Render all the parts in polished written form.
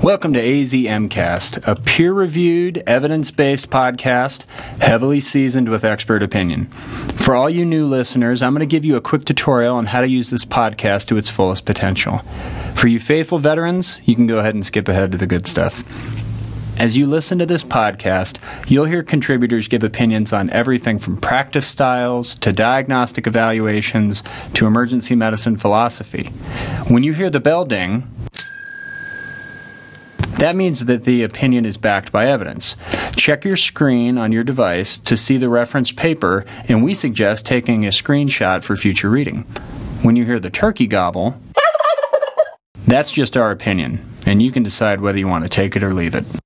Welcome to AZMcast, a peer-reviewed, evidence-based podcast, heavily seasoned with expert opinion. For all you new listeners, I'm going to give you a quick tutorial on how to use this podcast to its fullest potential. For you faithful veterans, you can go ahead and skip ahead to the good stuff. As you listen to this podcast, you'll hear contributors give opinions on everything from practice styles to diagnostic evaluations to emergency medicine philosophy. When you hear the bell ding, that means that the opinion is backed by evidence. Check your screen on your device to see the referenced paper, and we suggest taking a screenshot for future reading. When you hear the turkey gobble, that's just our opinion, and you can decide whether you want to take it or leave it.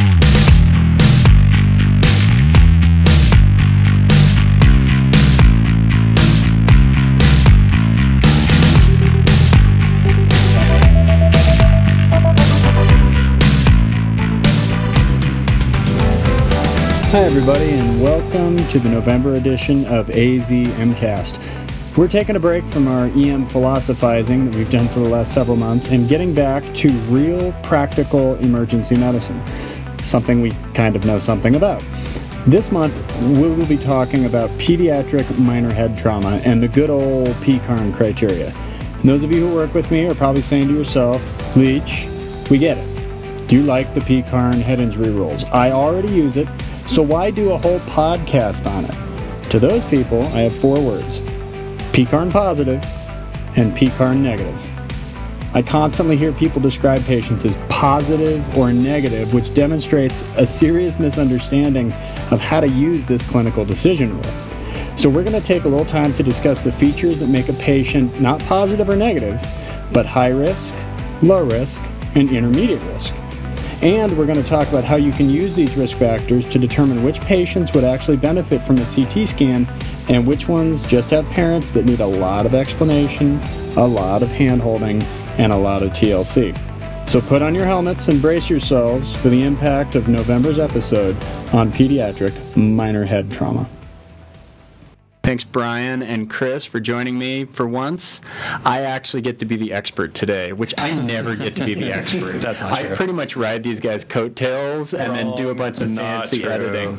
Hi everybody, and welcome to the November edition of AZMcast. We're taking a break from our EM philosophizing that we've done for the last several months and getting back to real practical emergency medicine, something we kind of know something about. This month, we will be talking about pediatric minor head trauma and the good old PCARN criteria. And those of you who work with me are probably saying to yourself, Leach, we get it. You like the PCARN head injury rules. I already use it. So why do a whole podcast on it? To those people, I have four words: PCARN positive and PCARN negative. I constantly hear people describe patients as positive or negative, which demonstrates a serious misunderstanding of how to use this clinical decision rule. So we're going to take a little time to discuss the features that make a patient not positive or negative, but high risk, low risk, and intermediate risk. And we're going to talk about how you can use these risk factors to determine which patients would actually benefit from a CT scan and which ones just have parents that need a lot of explanation, a lot of hand-holding, and a lot of TLC. So put on your helmets and brace yourselves for the impact of November's episode on pediatric minor head trauma. Thanks, Brian and Chris, for joining me. For once, I actually get to be the expert today, which I never get to be the expert. That's not true. I pretty much ride these guys' coattails and then do a bunch of fancy editing.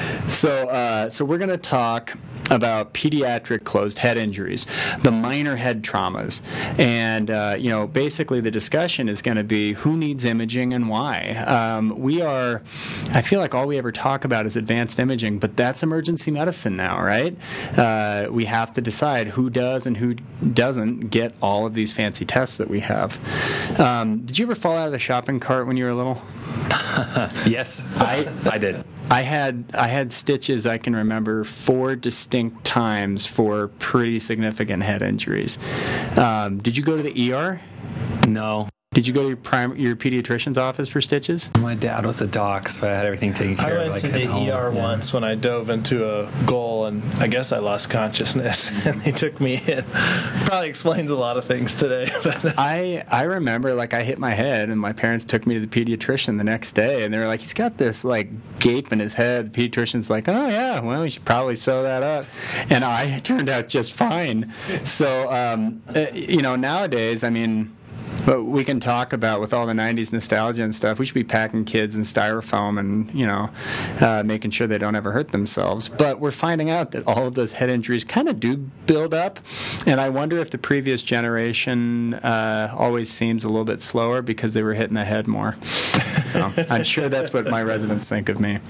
So we're going to talk about pediatric closed head injuries, the minor head traumas. And, basically the discussion is going to be who needs imaging and why. I feel like all we ever talk about is advanced imaging, but that's emergency medicine now, right? We have to decide who does and who doesn't get all of these fancy tests that we have. Did you ever fall out of the shopping cart when you were little? Yes, I did. I had stitches, I can remember, 4 distinct times for pretty significant head injuries. Did you go to the ER? No. Did you go to your pediatrician's office for stitches? My dad was a doc, so I had everything taken care of. I went to the ER once when I dove into a goal, and I guess I lost consciousness, and they took me in. Probably explains a lot of things today. I remember, I hit my head, and my parents took me to the pediatrician the next day, and they were like, he's got this, gape in his head. The pediatrician's like, oh, yeah, well, we should probably sew that up. And I turned out just fine. So, nowadays, but we can talk about, with all the 90s nostalgia and stuff, we should be packing kids in styrofoam and, making sure they don't ever hurt themselves. But we're finding out that all of those head injuries kind of do build up. And I wonder if the previous generation always seems a little bit slower because they were hitting the head more. So I'm sure that's what my residents think of me.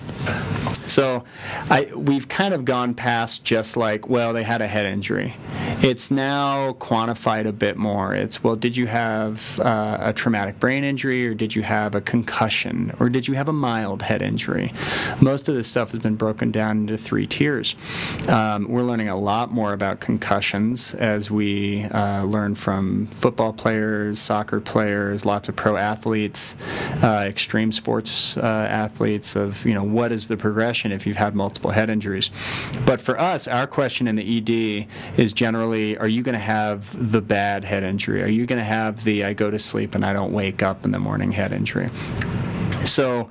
So we've kind of gone past just they had a head injury. It's now quantified a bit more. It's, did you have a traumatic brain injury, or did you have a concussion, or did you have a mild head injury? Most of this stuff has been broken down into 3 tiers. We're learning a lot more about concussions as we learn from football players, soccer players, lots of pro athletes, extreme sports athletes of, what is the progression if you've had multiple head injuries. But for us, our question in the ED is generally, are you going to have the bad head injury? Are you going to have the I go to sleep and I don't wake up in the morning head injury? So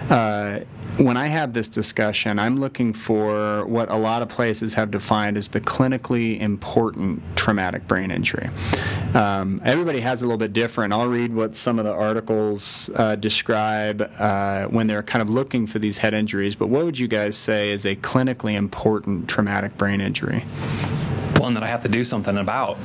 when I have this discussion, I'm looking for what a lot of places have defined as the clinically important traumatic brain injury. Everybody has a little bit different. I'll read what some of the articles describe when they're kind of looking for these head injuries, but what would you guys say is a clinically important traumatic brain injury? One that I have to do something about.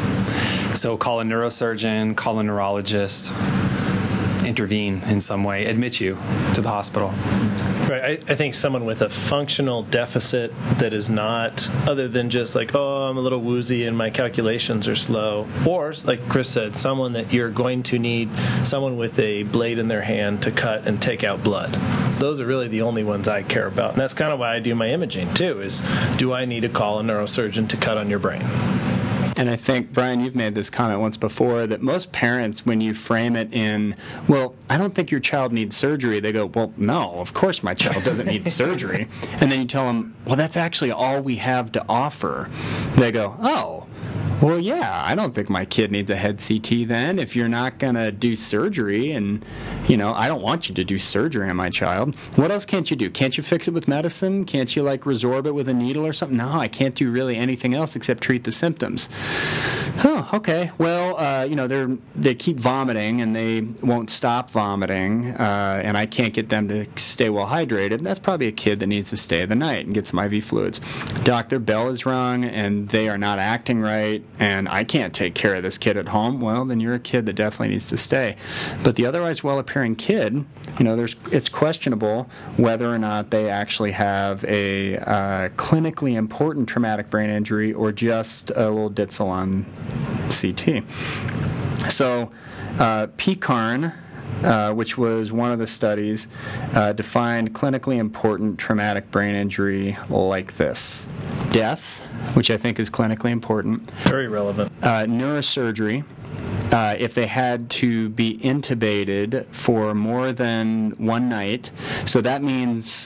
So call a neurosurgeon, call a neurologist, intervene in some way, admit you to the hospital. Right. I think someone with a functional deficit that is not, other than just like, oh, I'm a little woozy and my calculations are slow, or, like Chris said, someone that you're going to need, someone with a blade in their hand to cut and take out blood. Those are really the only ones I care about. And that's kind of why I do my imaging, too, is do I need to call a neurosurgeon to cut on your brain? And I think, Brian, you've made this comment once before, that most parents, when you frame it in, well, I don't think your child needs surgery, they go, well, no, of course my child doesn't need surgery. And then you tell them, well, that's actually all we have to offer. They go, oh, well, yeah, I don't think my kid needs a head CT then. If you're not going to do surgery, and, I don't want you to do surgery on my child. What else can't you do? Can't you fix it with medicine? Can't you, resorb it with a needle or something? No, I can't do really anything else except treat the symptoms. Oh, okay. Well, they keep vomiting, and they won't stop vomiting, and I can't get them to stay well hydrated. That's probably a kid that needs to stay the night and get some IV fluids. Doc, their bell is rung, and they are not acting right, and I can't take care of this kid at home. Well, then you're a kid that definitely needs to stay. But the otherwise well-appearing kid, it's questionable whether or not they actually have a clinically important traumatic brain injury or just a little ditzel on CT. So PCARN, which was one of the studies, defined clinically important traumatic brain injury like this: death, which I think is clinically important. Very relevant. Neurosurgery, if they had to be intubated for more than one night. So that means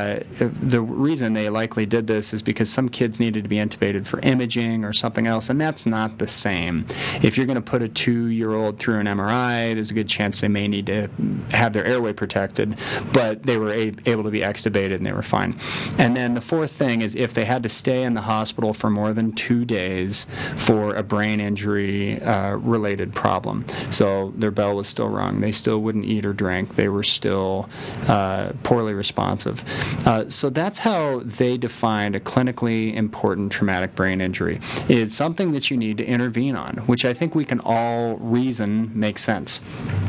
the reason they likely did this is because some kids needed to be intubated for imaging or something else, and that's not the same. If you're going to put a 2-year-old through an MRI, there's a good chance they may need to have their airway protected, but they were able to be extubated and they were fine. And then the fourth thing is if they had to stay in the hospital for more than 2 days for a brain injury related problem. So their bell was still rung. They still wouldn't eat or drink. They were still poorly responsive. So that's how they defined a clinically important traumatic brain injury. It's something that you need to intervene on, which I think we can all reason makes sense.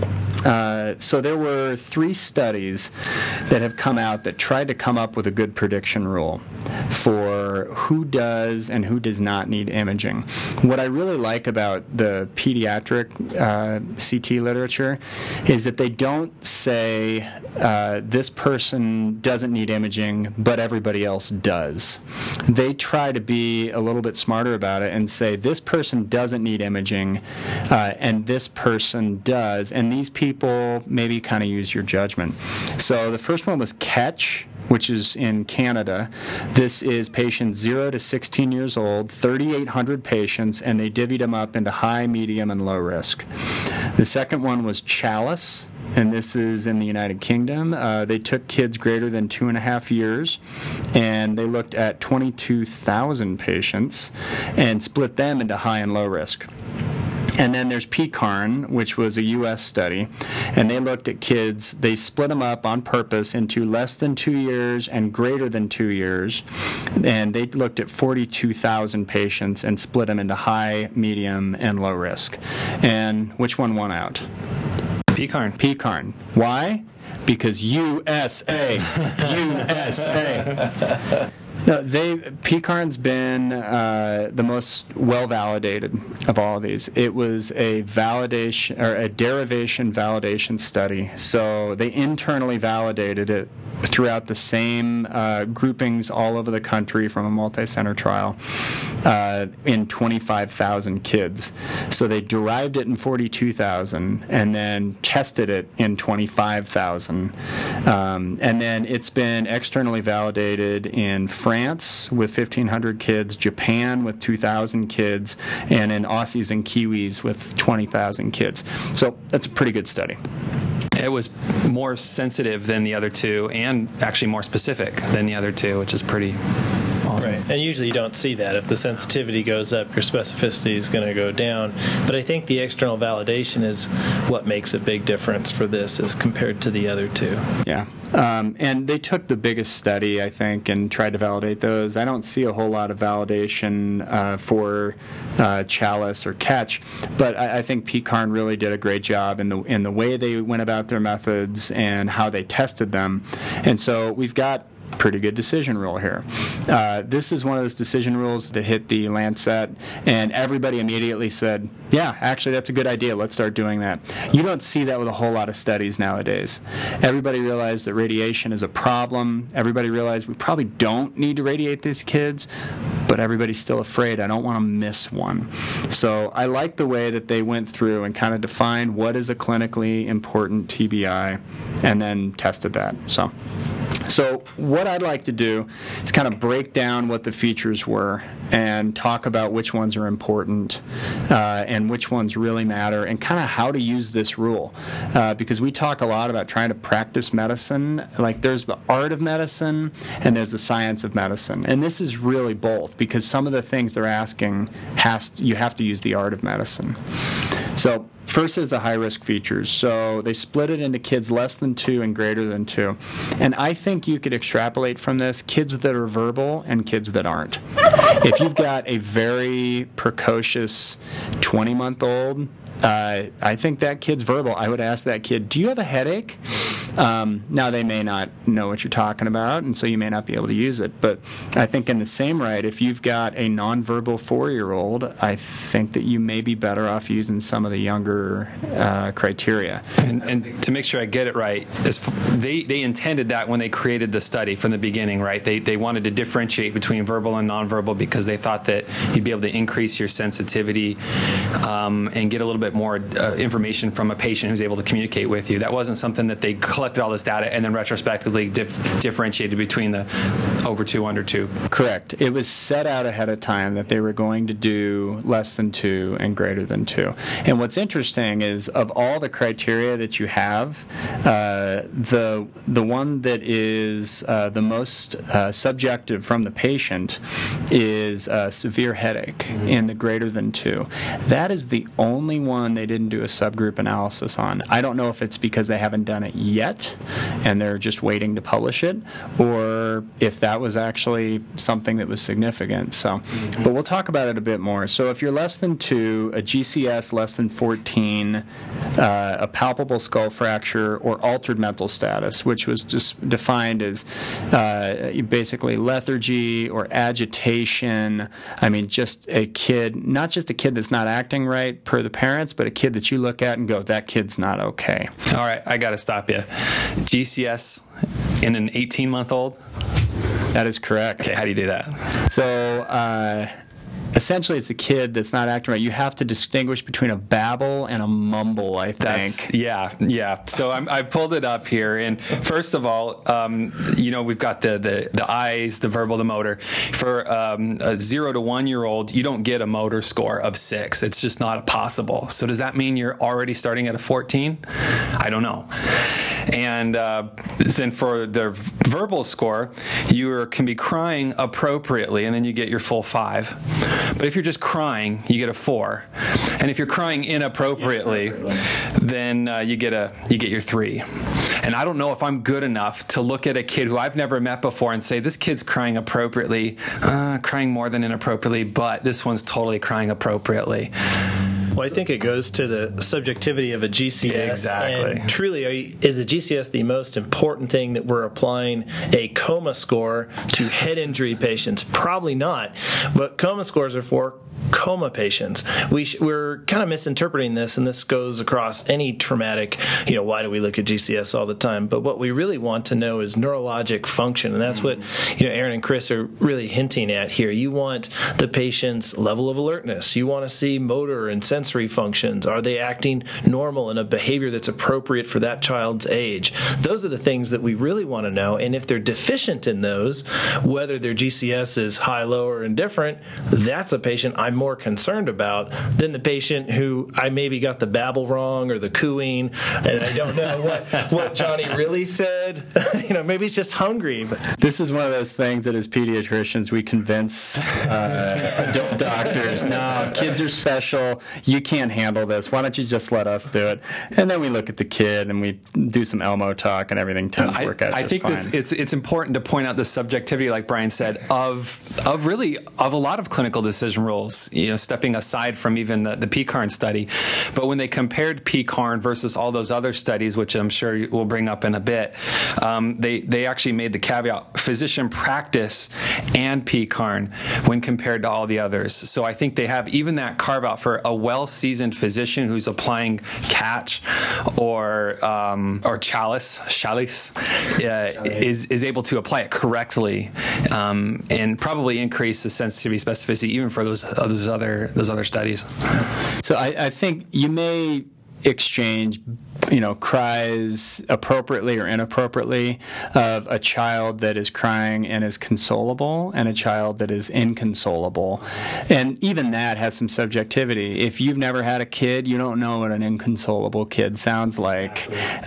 So there were 3 studies that have come out that tried to come up with a good prediction rule for who does and who does not need imaging. What I really like about the pediatric CT literature is that they don't say this person doesn't need imaging, but everybody else does. They try to be a little bit smarter about it and say this person doesn't need imaging and this person does, and these people maybe kind of use your judgment. So the first one was CATCH, which is in Canada. This is patients 0 to 16 years old, 3,800 patients, and they divvied them up into high, medium, and low risk. The second one was CHALICE, and this is in the United Kingdom. They took kids greater than 2.5 years, and they looked at 22,000 patients and split them into high and low risk. And then there's PCARN, which was a U.S. study, and they looked at kids. They split them up on purpose into less than 2 years and greater than 2 years, and they looked at 42,000 patients and split them into high, medium, and low risk. And which one won out? PCARN. PCARN. Why? Because USA. USA. No, PCARN's been the most well-validated of all of these. It was a validation or a derivation validation study. So they internally validated it throughout the same groupings all over the country from a multi-center trial in 25,000 kids. So they derived it in 42,000 and then tested it in 25,000. And then it's been externally validated in France, France with 1,500 kids, Japan with 2,000 kids, and in Aussies and Kiwis with 20,000 kids. So that's a pretty good study. It was more sensitive than the other two, and actually more specific than the other two, which is pretty awesome. Right. And usually you don't see that. If the sensitivity goes up, your specificity is going to go down. But I think the external validation is what makes a big difference for this as compared to the other two. Yeah. And they took the biggest study, I think, and tried to validate those. I don't see a whole lot of validation for Chalice or Catch, but I think Pete Karn really did a great job in the way they went about their methods and how they tested them. And so we've got pretty good decision rule here. This is one of those decision rules that hit the Lancet, and everybody immediately said, yeah, actually, that's a good idea. Let's start doing that. You don't see that with a whole lot of studies nowadays. Everybody realized that radiation is a problem. Everybody realized we probably don't need to radiate these kids, but everybody's still afraid. I don't want to miss one. So I like the way that they went through and kind of defined what is a clinically important TBI and then tested that. So what I'd like to do is kind of break down what the features were and talk about which ones are important and which ones really matter and kind of how to use this rule. Because we talk a lot about trying to practice medicine. Like there's the art of medicine and there's the science of medicine. And this is really both because some of the things they're asking, you have to use the art of medicine. So first is the high-risk features. So they split it into kids less than 2 and greater than 2. And I think you could extrapolate from this kids that are verbal and kids that aren't. If you've got a very precocious 20-month-old, I think that kid's verbal. I would ask that kid, do you have a headache? Now, they may not know what you're talking about, and so you may not be able to use it. But I think in the same right, if you've got a nonverbal 4-year-old, I think that you may be better off using some of the younger criteria. And to make sure I get it right, they intended that when they created the study from the beginning, right? They wanted to differentiate between verbal and nonverbal because they thought that you'd be able to increase your sensitivity and get a little bit more information from a patient who's able to communicate with you. That wasn't something that they collected all this data and then retrospectively differentiated between the over 2, under 2. Correct. It was set out ahead of time that they were going to do less than 2 and greater than 2. And what's interesting is of all the criteria that you have, the one that is the most subjective from the patient is severe headache in the greater than 2. That is the only one they didn't do a subgroup analysis on. I don't know if it's because they haven't done it yet and they're just waiting to publish it, or if that was actually something that was significant. So, but we'll talk about it a bit more. So if you're less than 2, a GCS less than 14, a palpable skull fracture, or altered mental status, which was just defined as basically lethargy or agitation. I mean, just a kid, not just a kid that's not acting right per the parents, but a kid that you look at and go, that kid's not okay. All right, I got to stop you. GCS in an 18-month-old? That is correct. Okay, how do you do that? So, essentially, it's a kid that's not acting right. You have to distinguish between a babble and a mumble, I think. Yeah. So I pulled it up here, and first of all, we've got the eyes, the verbal, the motor. For a 0 to 1-year-old, you don't get a motor score of 6. It's just not possible. So does that mean you're already starting at a 14? I don't know. And then for the verbal score, you can be crying appropriately, and then you get your full 5. But if you're just crying, you get a 4. And if you're crying inappropriately, then you get your 3. And I don't know if I'm good enough to look at a kid who I've never met before and say, this kid's crying appropriately, crying more than inappropriately, but this one's totally crying appropriately. Well, I think it goes to the subjectivity of a GCS. Exactly. And truly, is a GCS the most important thing that we're applying a coma score to head injury patients? Probably not. What coma scores are for, coma patients. We're kind of misinterpreting this, and this goes across any traumatic, why do we look at GCS all the time? But what we really want to know is neurologic function, and that's what Aaron and Chris are really hinting at here. You want the patient's level of alertness. You want to see motor and sensory functions. Are they acting normal in a behavior that's appropriate for that child's age? Those are the things that we really want to know, and if they're deficient in those, whether their GCS is high, low, or indifferent, that's a patient I'm more concerned about than the patient who I maybe got the babble wrong or the cooing, and I don't know what Johnny really said. Maybe he's just hungry. But this is one of those things that as pediatricians we convince adult doctors, no, kids are special, you can't handle this, why don't you just let us do it? And then we look at the kid and we do some Elmo talk and everything tends to work out I just think fine. It's important to point out the subjectivity, like Brian said, of a lot of clinical decision rules, stepping aside from even the PCARN study. But when they compared PCARN versus all those other studies, which I'm sure we'll bring up in a bit, they actually made the caveat, physician practice and PCARN when compared to all the others. So I think they have even that carve out for a well-seasoned physician who's applying CATCH or chalice is able to apply it correctly and probably increase the sensitivity specificity even for those other studies. So I think you may exchange cries appropriately or inappropriately of a child that is crying and is consolable and a child that is inconsolable. And even that has some subjectivity. If you've never had a kid, you don't know what an inconsolable kid sounds like.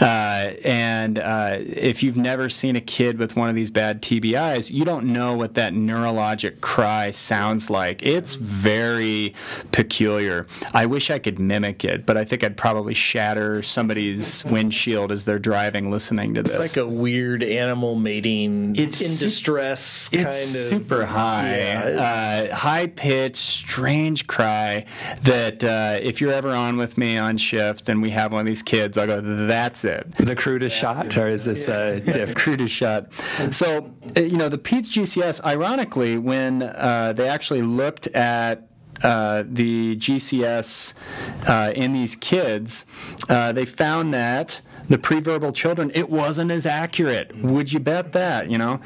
And if you've never seen a kid with one of these bad TBIs, you don't know what that neurologic cry sounds like. It's very peculiar. I wish I could mimic it, but I think I'd probably shatter somebody's windshield as they're driving listening to this. It's like a weird animal mating, it's in distress kind of. It's super high. Yeah, high-pitched, strange cry that if you're ever on with me on shift and we have one of these kids, I'll go, that's it. The crude is shot, or is this diff? Crude is shot. So, the PEDS GCS, ironically, when they actually looked at the GCS in these kids, they found that the preverbal children, it wasn't as accurate. Would you bet that,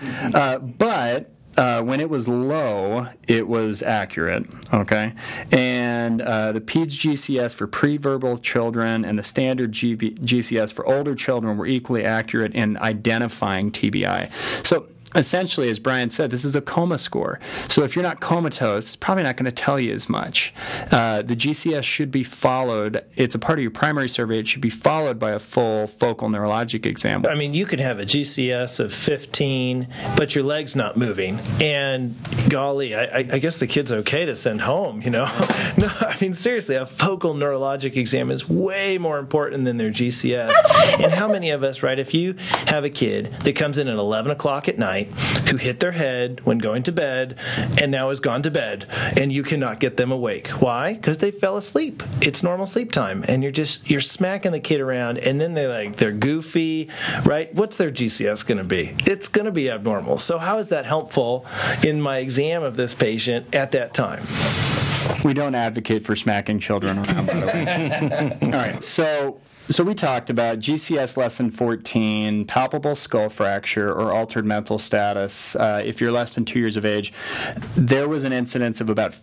but when it was low, it was accurate, okay? And the PEDS GCS for preverbal children and the standard GCS for older children were equally accurate in identifying TBI. So essentially, as Brian said, this is a coma score. So if you're not comatose, it's probably not going to tell you as much. The GCS should be followed. It's a part of your primary survey. It should be followed by a full focal neurologic exam. I mean, you could have a GCS of 15, but your leg's not moving. And golly, I guess the kid's okay to send home, No, I mean, seriously, a focal neurologic exam is way more important than their GCS. And how many of us, right, if you have a kid that comes in at 11 o'clock at night, who hit their head when going to bed and now has gone to bed and you cannot get them awake. Why? Because they fell asleep. It's normal sleep time and you're smacking the kid around and then they're goofy, right? What's their GCS going to be? It's going to be abnormal. So how is that helpful in my exam of this patient at that time? We don't advocate for smacking children around, by the way. All right, so we talked about GCS less than 14, palpable skull fracture, or altered mental status. If you're less than 2 years of age, there was an incidence of about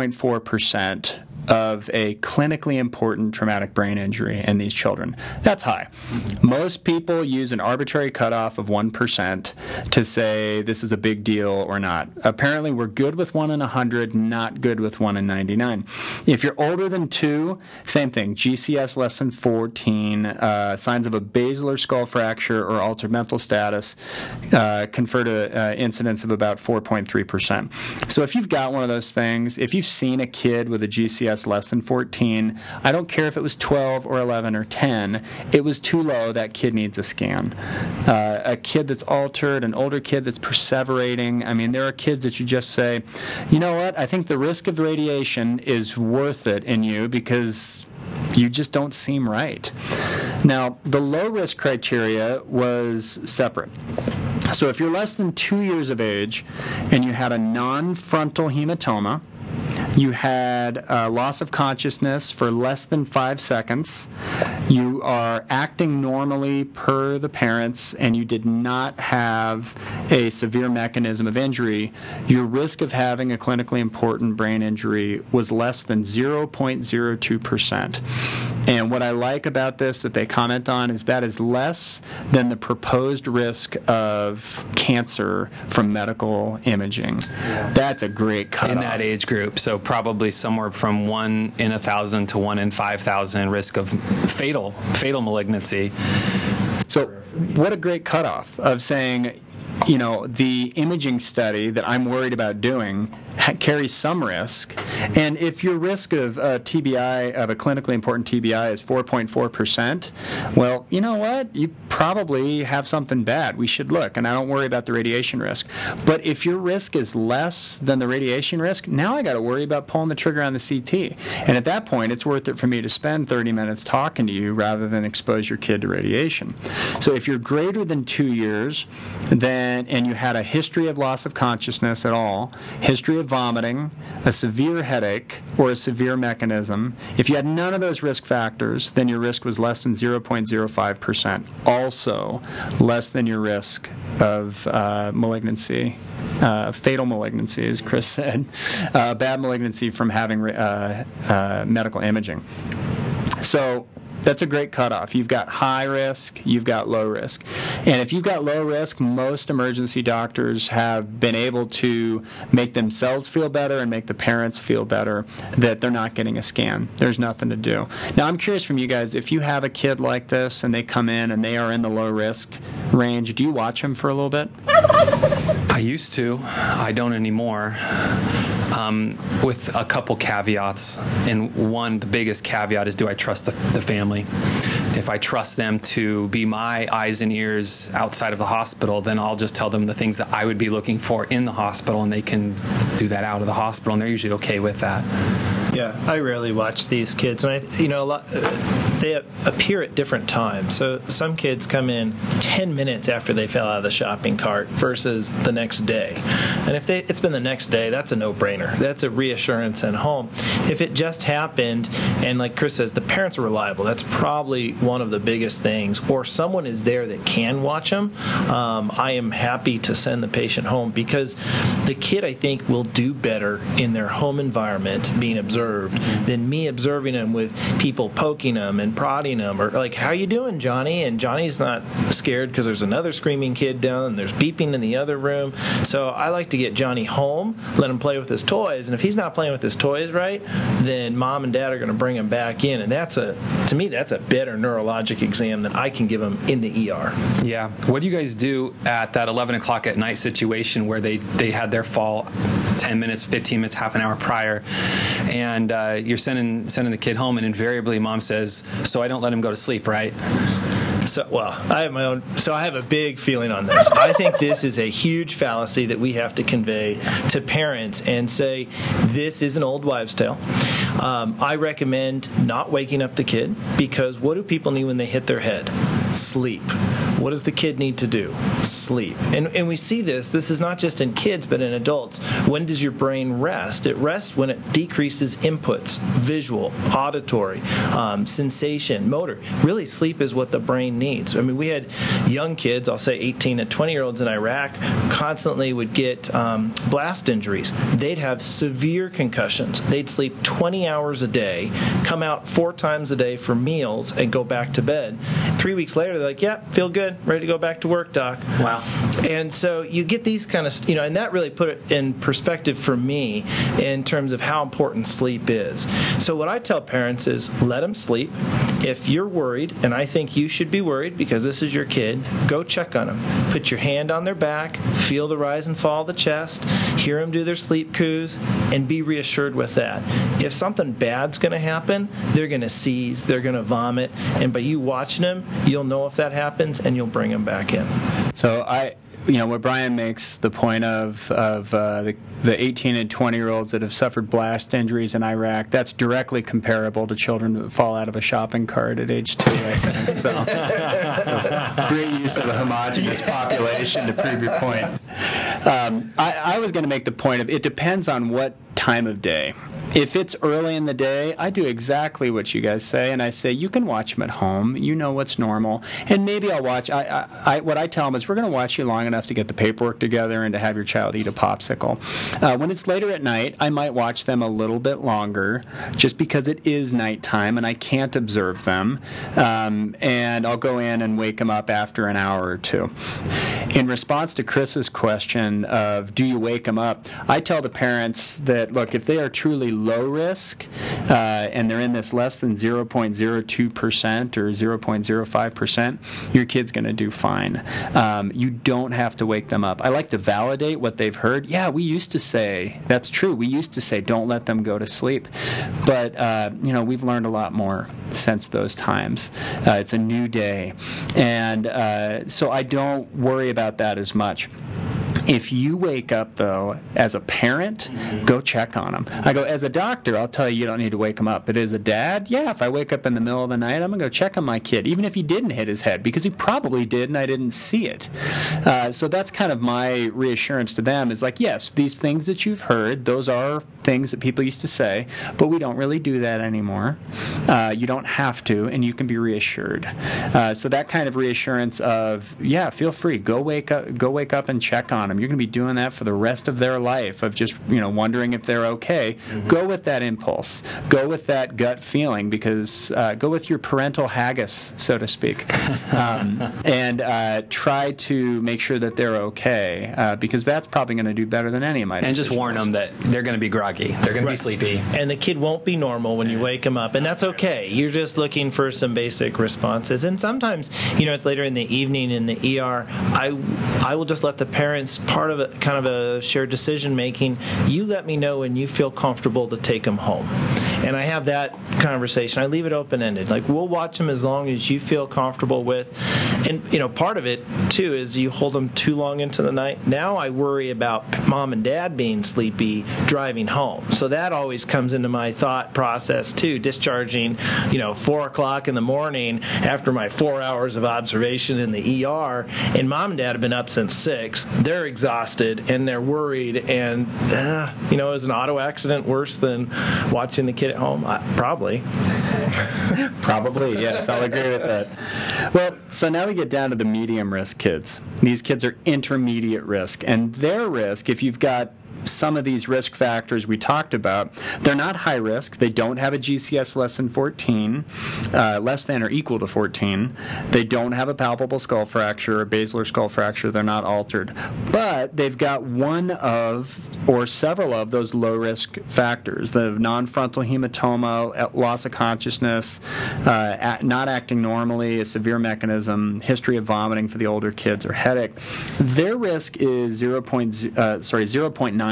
4.4% of a clinically important traumatic brain injury in these children. That's high. Most people use an arbitrary cutoff of 1% to say this is a big deal or not. Apparently, we're good with 1 in 100, not good with 1 in 99. If you're older than 2, same thing. GCS less than 14, signs of a basilar skull fracture or altered mental status confer to incidence of about 4.3%. So if you've got one of those things, if you've seen a kid with a GCS less than 14, I don't care if it was 12 or 11 or 10, it was too low, that kid needs a scan. A kid that's altered, an older kid that's perseverating, I mean, there are kids that you just say, you know what, I think the risk of radiation is worth it in you because you just don't seem right. Now, the low-risk criteria was separate. So if you're less than 2 years of age and you had a non-frontal hematoma, you had loss of consciousness for less than 5 seconds, you are acting normally per the parents, and you did not have a severe mechanism of injury, your risk of having a clinically important brain injury was less than 0.02%. And what I like about this that they comment on is that is less than the proposed risk of cancer from medical imaging. That's a great cutoff. In that age group, so probably somewhere from 1 in 1,000 to 1 in 5,000 risk of fatal malignancy. So what a great cutoff of saying, the imaging study that I'm worried about doing carries some risk, and if your risk of TBI, of a clinically important TBI, is 4.4%, well, you know what? You probably have something bad. We should look, and I don't worry about the radiation risk. But if your risk is less than the radiation risk, now I got to worry about pulling the trigger on the CT. And at that point, it's worth it for me to spend 30 minutes talking to you rather than expose your kid to radiation. So if you're greater than 2 years, and you had a history of loss of consciousness at all, history of vomiting, a severe headache, or a severe mechanism, if you had none of those risk factors, then your risk was less than 0.05%. Also, less than your risk of malignancy, fatal malignancy, as Chris said, bad malignancy from having medical imaging. So that's a great cutoff. You've got high risk, you've got low risk. And if you've got low risk, most emergency doctors have been able to make themselves feel better and make the parents feel better that they're not getting a scan. There's nothing to do. Now, I'm curious from you guys, if you have a kid like this and they come in and they are in the low risk range, do you watch them for a little bit? I used to. I don't anymore. With a couple caveats. And one, the biggest caveat is, do I trust the family? If I trust them to be my eyes and ears outside of the hospital, then I'll just tell them the things that I would be looking for in the hospital, and they can do that out of the hospital, and they're usually okay with that. Yeah, I rarely watch these kids, and they appear at different times. So some kids come in 10 minutes after they fell out of the shopping cart versus the next day. And if it's been the next day, that's a no-brainer. That's a reassurance and home. If it just happened, and like Chris says, the parents are reliable, that's probably one of the biggest things, or someone is there that can watch them, I am happy to send the patient home, because the kid, I think, will do better in their home environment being observed than me observing them with people poking them and prodding them, or like, how you doing, Johnny? And Johnny's not scared because there's another screaming kid down and there's beeping in the other room. So I like to get Johnny home, let him play with his toys, and if he's not playing with his toys right, then mom and dad are going to bring him back in, and to me that's a better neurologic exam than I can give him in the ER. Yeah. What do you guys do at that 11 o'clock at night situation where they had their fall 10 minutes, 15 minutes, half an hour prior, and you're sending the kid home, and invariably mom says, so I don't let him go to sleep, right? So, I have my own. So I have a big feeling on this. I think this is a huge fallacy that we have to convey to parents and say, this is an old wives' tale. I recommend not waking up the kid, because what do people need when they hit their head? Sleep. What does the kid need to do? Sleep. And we see this is not just in kids, but in adults. When does your brain rest? It rests when it decreases inputs, visual, auditory, sensation, motor. Really, sleep is what the brain needs. I mean, we had young kids, I'll say 18 to 20-year-olds in Iraq, constantly would get blast injuries. They'd have severe concussions. They'd sleep 20 hours a day, come out 4 times a day for meals, and go back to bed. 3 weeks later, they're like, yeah, feel good, ready to go back to work, doc. Wow. And so you get these kind of, and that really put it in perspective for me in terms of how important sleep is. So what I tell parents is, let them sleep. If you're worried, and I think you should be worried because this is your kid, go check on them. Put your hand on their back, feel the rise and fall of the chest, hear them do their sleep coos, and be reassured with that. If something bad's going to happen, they're going to seize, they're going to vomit, and by you watching them, you'll know if that happens, and you'll bring them back in. So what Brian makes the point of the 18 and 20-year-olds that have suffered blast injuries in Iraq, that's directly comparable to children that fall out of a shopping cart at age 2, I think. So great use of a homogeneous population to prove your point. I was going to make the point of, it depends on what time of day. If it's early in the day, I do exactly what you guys say, and I say, you can watch them at home. You know what's normal. And maybe I'll watch. What I tell them is, we're going to watch you long enough to get the paperwork together and to have your child eat a popsicle. When it's later at night, I might watch them a little bit longer, just because it is nighttime and I can't observe them. And I'll go in and wake them up after an hour or two. In response to Chris's question of, do you wake them up, I tell the parents that, look, if they are truly low risk and they're in this less than 0.02% or 0.05%, your kid's going to do fine. You don't have to wake them up. I like to validate what they've heard. Yeah, we used to say, that's true, we used to say, don't let them go to sleep. But, we've learned a lot more since those times. It's a new day. And so I don't worry about that as much. If you wake up, though, as a parent, go check on them. I go, as a doctor, I'll tell you don't need to wake them up. But as a dad, yeah, if I wake up in the middle of the night, I'm going to go check on my kid, even if he didn't hit his head, because he probably did and I didn't see it. So that's kind of my reassurance to them, is like, yes, these things that you've heard, those are things that people used to say, but we don't really do that anymore. You don't have to, and you can be reassured. So that kind of reassurance of, yeah, feel free, go wake up and check on them. You're going to be doing that for the rest of their life, of just wondering if they're okay. Go with that impulse. Go with that gut feeling, because go with your parental haggis, so to speak, and try to make sure that they're okay, because that's probably going to do better than any of my decisions. And just warn them that they're going to be groggy. They're going to be sleepy. And the kid won't be normal when you wake them up, and that's okay. You're just looking for some basic responses. And sometimes, it's later in the evening in the ER, I will just let the parents, part of it, kind of a shared decision making, you let me know when you feel comfortable to take them home. And I have that conversation. I leave it open-ended. Like, we'll watch them as long as you feel comfortable with. And, part of it, too, is you hold them too long into the night. Now I worry about mom and dad being sleepy driving home. So that always comes into my thought process, too, discharging, 4 o'clock in the morning after my 4 hours of observation in the ER. And mom and dad have been up since 6. They're exhausted and they're worried. And, is an auto accident worse than watching the kid at home? Probably. Probably, yes. I'll agree with that. Well, so now we get down to the medium risk kids. These kids are intermediate risk. And their risk, if you've got some of these risk factors we talked about, they're not high risk. They don't have a GCS less than 14, less than or equal to 14. They don't have a palpable skull fracture or basilar skull fracture. They're not altered. But they've got one of or several of those low-risk factors, the non-frontal hematoma, loss of consciousness, not acting normally, a severe mechanism, history of vomiting for the older kids, or headache. Their risk is 0.9%.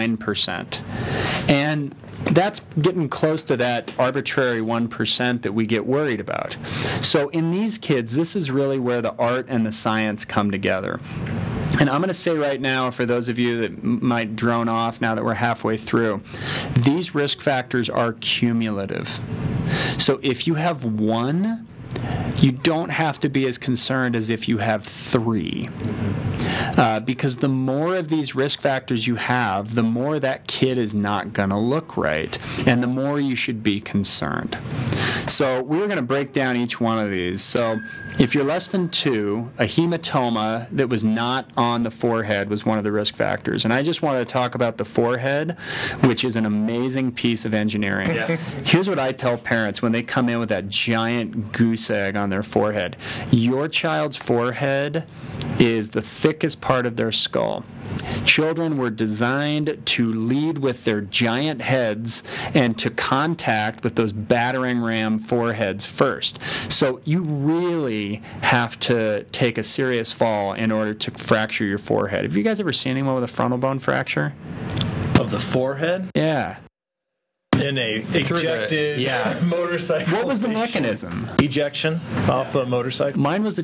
And that's getting close to that arbitrary 1% that we get worried about. So in these kids, this is really where the art and the science come together. And I'm going to say right now, for those of you that might drone off now that we're halfway through, these risk factors are cumulative. So if you have one, you don't have to be as concerned as if you have 3. Because the more of these risk factors you have, the more that kid is not going to look right, and the more you should be concerned. So we're going to break down each one of these. So if you're less than 2, a hematoma that was not on the forehead was one of the risk factors. And I just wanted to talk about the forehead, which is an amazing piece of engineering. Yeah. Here's what I tell parents when they come in with that giant goose egg on their forehead. Your child's forehead is the thickest part of their skull. Children were designed to lead with their giant heads and to contact with those battering ram foreheads first. So you really have to take a serious fall in order to fracture your forehead. Have you guys ever seen anyone with a frontal bone fracture? Of the forehead? Yeah. In a ejected motorcycle. What was the mechanism? Ejection off a motorcycle. Mine was a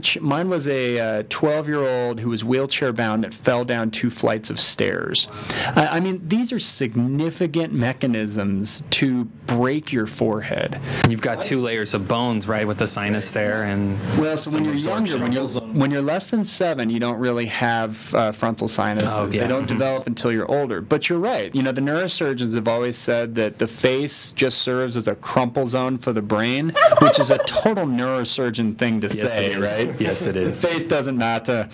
12-year-old who was wheelchair bound that fell down 2 flights of stairs. I mean, these are significant mechanisms to break your forehead. You've got 2 layers of bones, right, with the sinus there, and so when you're younger, when you're less than 7, you don't really have frontal sinus. They don't develop until you're older. But you're right. The neurosurgeons have always said that the face just serves as a crumple zone for the brain, which is a total neurosurgeon thing to say, right? Yes, it is. The face doesn't matter.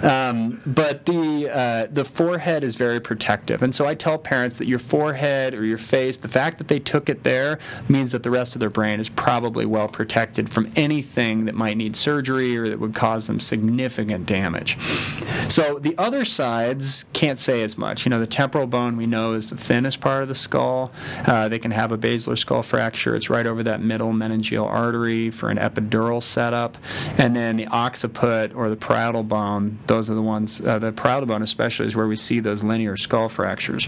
But the forehead is very protective. And so I tell parents that your forehead or your face, the fact that they took it there means that the rest of their brain is probably well protected from anything that might need surgery or that would cause them significant damage. So the other sides can't say as much. The temporal bone we know is the thinnest part of the skull. They can have a basilar skull fracture. It's right over that middle meningeal artery for an epidural setup. And then the occiput or the parietal bone, those are the ones, the parietal bone especially is where we see those linear skull fractures.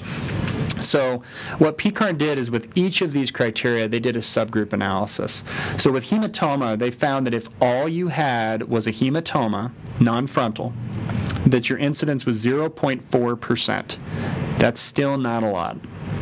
So what PCARN did is with each of these criteria, they did a subgroup analysis. So with hematoma, they found that if all you had was a hematoma, non-frontal, that your incidence was 0.4%. That's still not a lot.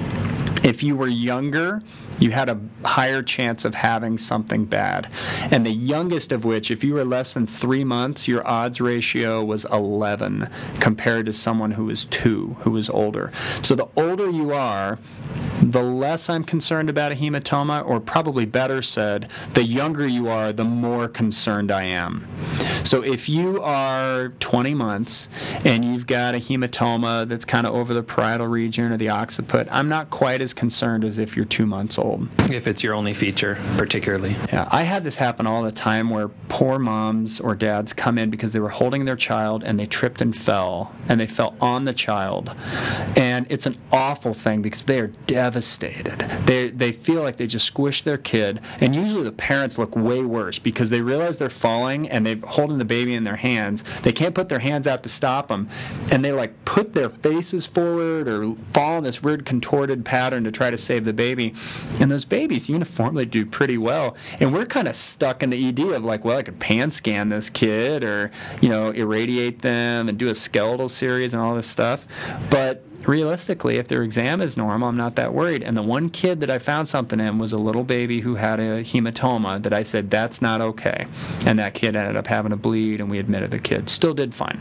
If you were younger, you had a higher chance of having something bad. And the youngest of which, if you were less than 3 months, your odds ratio was 11 compared to someone who was 2, who was older. So the older you are, the less I'm concerned about a hematoma, or probably better said, the younger you are, the more concerned I am. So if you are 20 months and you've got a hematoma that's kind of over the parietal region or the occiput, I'm not quite as concerned as if you're 2 months old. If it's your only feature, particularly. Yeah, I have this happen all the time where poor moms or dads come in because they were holding their child and they tripped and they fell on the child. And it's an awful thing because they are devastated. They feel like they just squished their kid, and usually the parents look way worse because they realize they're falling and they're holding the baby in their hands. They can't put their hands out to stop them, and they like put their faces forward or fall in this weird contorted pattern to try to save the baby. And those babies uniformly do pretty well. And we're kind of stuck in the ED of like, well, I could pan scan this kid or, irradiate them and do a skeletal series and all this stuff. But realistically, if their exam is normal, I'm not that worried. And the one kid that I found something in was a little baby who had a hematoma that I said, that's not okay. And that kid ended up having a bleed, and we admitted the kid. Still did fine.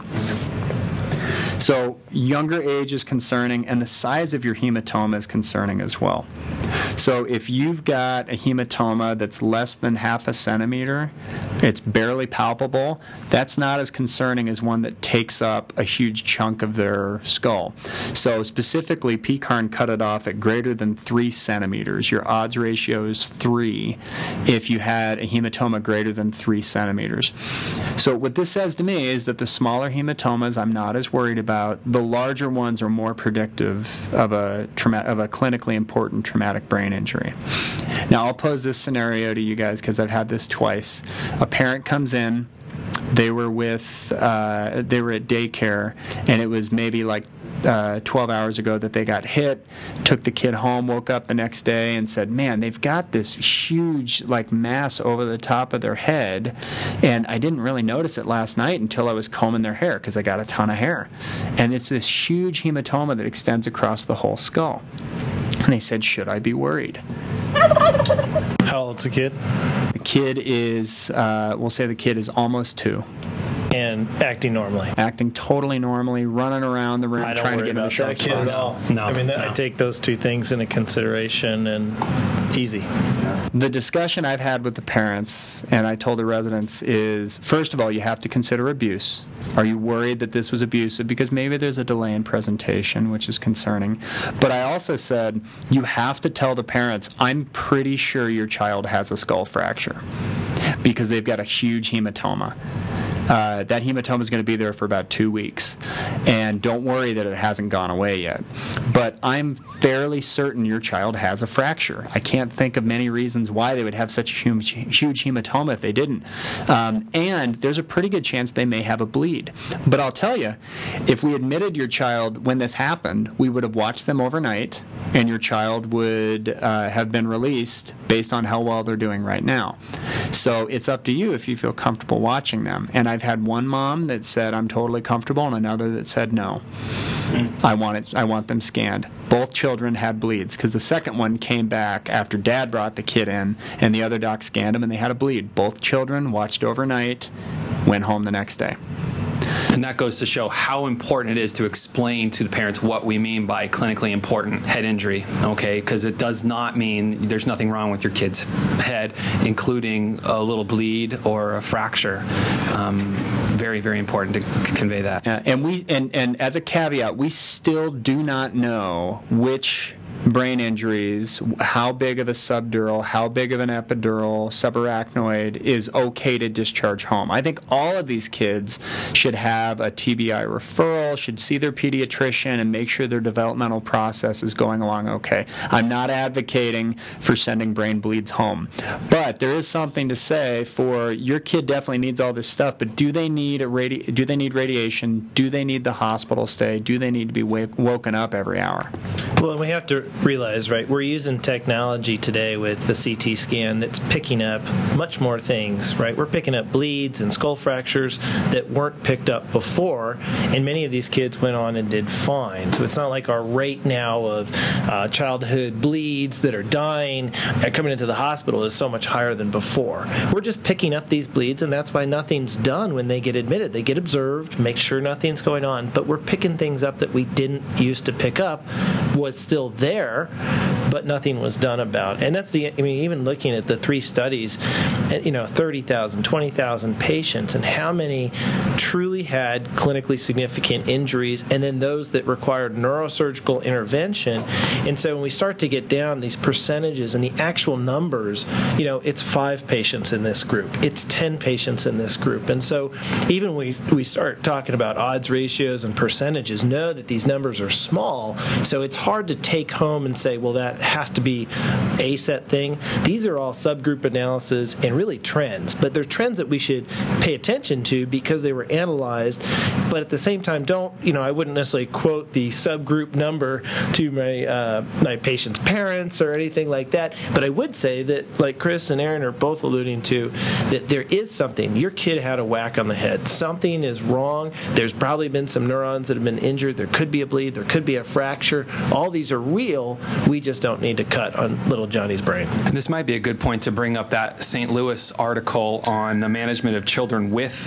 So younger age is concerning, and the size of your hematoma is concerning as well. So if you've got a hematoma that's less than 0.5 centimeter, it's barely palpable, that's not as concerning as one that takes up a huge chunk of their skull. So specifically, PCARN cut it off at greater than 3 centimeters. Your odds ratio is 3 if you had a hematoma greater than 3 centimeters. So what this says to me is that the smaller hematomas I'm not as worried about. The larger ones are more predictive of a clinically important traumatic brain injury. Now, I'll pose this scenario to you guys because I've had this twice. A parent comes in. They were at daycare, and it was maybe like 12 hours ago that they got hit, took the kid home, woke up the next day and said, man, they've got this huge mass over the top of their head, and I didn't really notice it last night until I was combing their hair because I got a ton of hair. And it's this huge hematoma that extends across the whole skull. And they said, should I be worried? How old's the kid? The kid is, we'll say the kid is almost 2. And acting normally. Acting totally normally, running around the room, trying to get into that kid at all. No, I take those two things into consideration, and easy. The discussion I've had with the parents, and I told the residents, is first of all, you have to consider abuse. Are you worried that this was abusive? Because maybe there's a delay in presentation, which is concerning. But I also said, you have to tell the parents, I'm pretty sure your child has a skull fracture because they've got a huge hematoma. That hematoma is going to be there for about 2 weeks. And don't worry that it hasn't gone away yet. But I'm fairly certain your child has a fracture. I can't think of many reasons why they would have such a huge hematoma if they didn't. And there's a pretty good chance they may have a bleed. But I'll tell you, if we admitted your child when this happened, we would have watched them overnight, and your child would have been released based on how well they're doing right now. So it's up to you if you feel comfortable watching them. And I've had one mom that said, I'm totally comfortable, and another that said, no. I want them scanned. Both children had bleeds because the second one came back after Dad brought the kid in, and the other doc scanned them, and they had a bleed. Both children watched overnight, went home the next day. And that goes to show how important it is to explain to the parents what we mean by clinically important head injury, okay? Because it does not mean there's nothing wrong with your kid's head, including a little bleed or a fracture. Very, very important to convey that. And as a caveat, we still do not know which brain injuries, how big of a subdural, how big of an epidural, subarachnoid is okay to discharge home. I think all of these kids should have a TBI referral, should see their pediatrician and make sure their developmental process is going along okay. I'm not advocating for sending brain bleeds home, but there is something to say for your kid definitely needs all this stuff, but do they need radiation? Do they need the hospital stay? Do they need to be woken up every hour? Well, and we have to realize, right, we're using technology today with the CT scan that's picking up much more things, right? We're picking up bleeds and skull fractures that weren't picked up before, and many of these kids went on and did fine. So it's not like our rate now of childhood bleeds that are dying and coming into the hospital is so much higher than before. We're just picking up these bleeds, and that's why nothing's done when they get admitted. They get observed, make sure nothing's going on, but we're picking things up that we didn't used to pick up, was still there, but nothing was done about. And that's even looking at the 3 studies, 30,000, 20,000 patients, and how many truly had clinically significant injuries, and then those that required neurosurgical intervention. And so when we start to get down these percentages and the actual numbers, it's 5 patients in this group, it's 10 patients in this group. And so even when we start talking about odds ratios and percentages, know that these numbers are small, so it's hard to take home and say, well, that has to be a set thing. These are all subgroup analysis and really trends, but they're trends that we should pay attention to because they were analyzed. But at the same time, I wouldn't necessarily quote the subgroup number to my patient's parents or anything like that. But I would say that, like Chris and Aaron are both alluding to, that there is something. Your kid had a whack on the head. Something is wrong. There's probably been some neurons that have been injured. There could be a bleed. There could be a fracture. All these are real. We just don't need to cut on little Johnny's brain. And this might be a good point to bring up that St. Louis article on the management of children with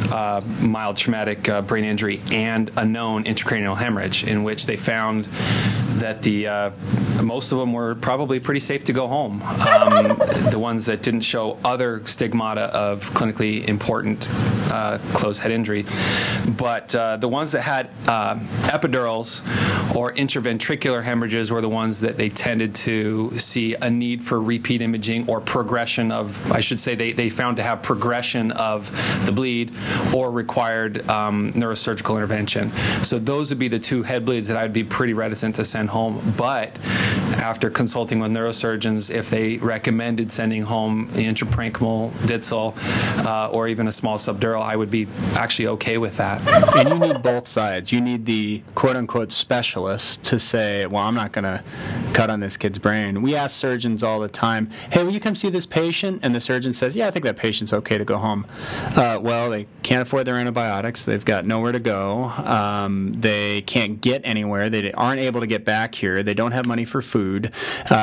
mild traumatic brain injury and a known intracranial hemorrhage, in which they found that most of them were probably pretty safe to go home. The ones that didn't show other stigmata of clinically important closed head injury. But the ones that had epidurals or intraventricular hemorrhages were the ones that they tended to see a need for repeat imaging or progression of, I should say, they found to have progression of the bleed or required neurosurgical intervention. So those would be the 2 head bleeds that I'd be pretty reticent to send home. But after consulting with neurosurgeons, if they recommended sending home an intraparenchymal Ditzel or even a small subdural, I would be actually okay with that. And you need both sides. You need the quote-unquote specialist to say, well, I'm not going to cut on this kid's brain. We ask surgeons all the time, hey, will you come see this patient? And the surgeon says, yeah, I think that patient's okay to go home. Well, they can't afford their antibiotics. They've got nowhere to go. They can't get anywhere. They aren't able to get back here. They don't have money for food.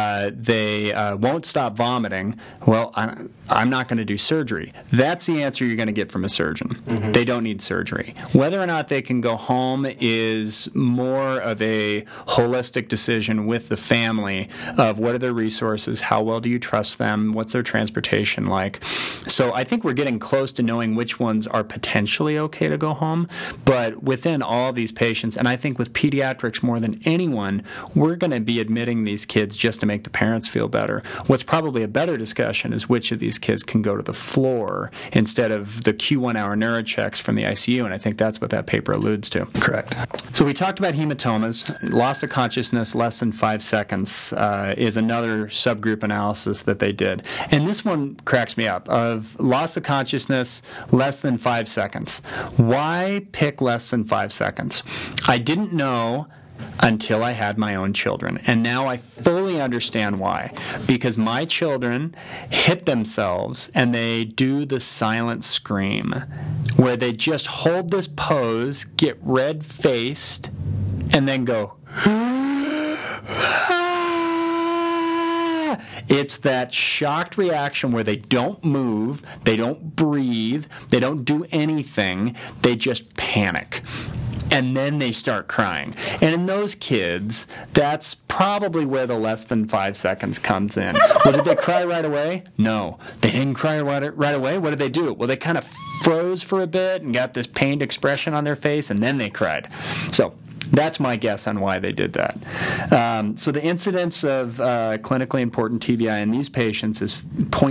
They won't stop vomiting. Well, I'm not going to do surgery. That's the answer you're going to get from a surgeon. Mm-hmm. They don't need surgery. Whether or not they can go home is more of a holistic decision with the family of what are their resources, how well do you trust them, what's their transportation like. So I think we're getting close to knowing which ones are potentially okay to go home, but within all these patients, and I think with pediatrics more than anyone, we're going to be admitting these kids just to make the parents feel better. What's probably a better discussion is which of these kids can go to the floor instead of the Q1 hour neurochecks from the ICU, and I think that's what that paper alludes to. Correct. So we talked about hematomas. Loss of consciousness less than 5 seconds is another subgroup analysis that they did. And this one cracks me up, of loss of consciousness less than 5 seconds. Why pick less than 5 seconds? I didn't know until I had my own children. And now I fully understand why. Because my children hit themselves and they do the silent scream, where they just hold this pose, get red-faced, and then go, It's that shocked reaction where they don't move, they don't breathe, they don't do anything, they just panic. And then they start crying. And in those kids, that's probably where the less than 5 seconds comes in. Well, did they cry right away? No. They didn't cry right away. What did they do? Well, they kind of froze for a bit and got this pained expression on their face, and then they cried. So that's my guess on why they did that. So the incidence of clinically important TBI in these patients is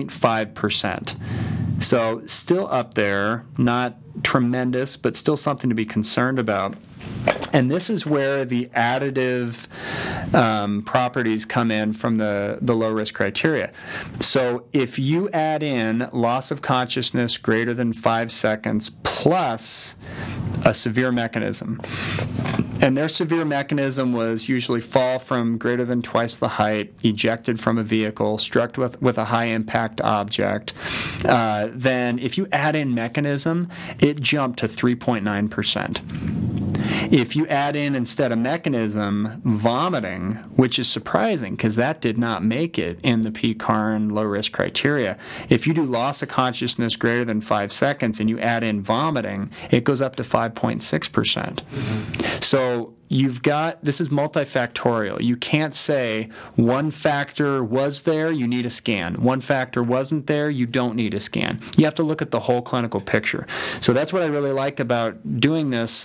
0.5%. So still up there, not tremendous, but still something to be concerned about. And this is where the additive properties come in from the low-risk criteria. So if you add in loss of consciousness greater than 5 seconds plus a severe mechanism, and their severe mechanism was usually fall from greater than twice the height, ejected from a vehicle, struck with a high-impact object, then if you add in mechanism, it jumped to 3.9%. If you add in, instead of mechanism, vomiting, which is surprising because that did not make it in the PCARN low-risk criteria, if you do loss of consciousness greater than 5 seconds and you add in vomiting, it goes up to 5.6%. Mm-hmm. So you've got, this is multifactorial. You can't say one factor was there, you need a scan. One factor wasn't there, you don't need a scan. You have to look at the whole clinical picture. So that's what I really like about doing this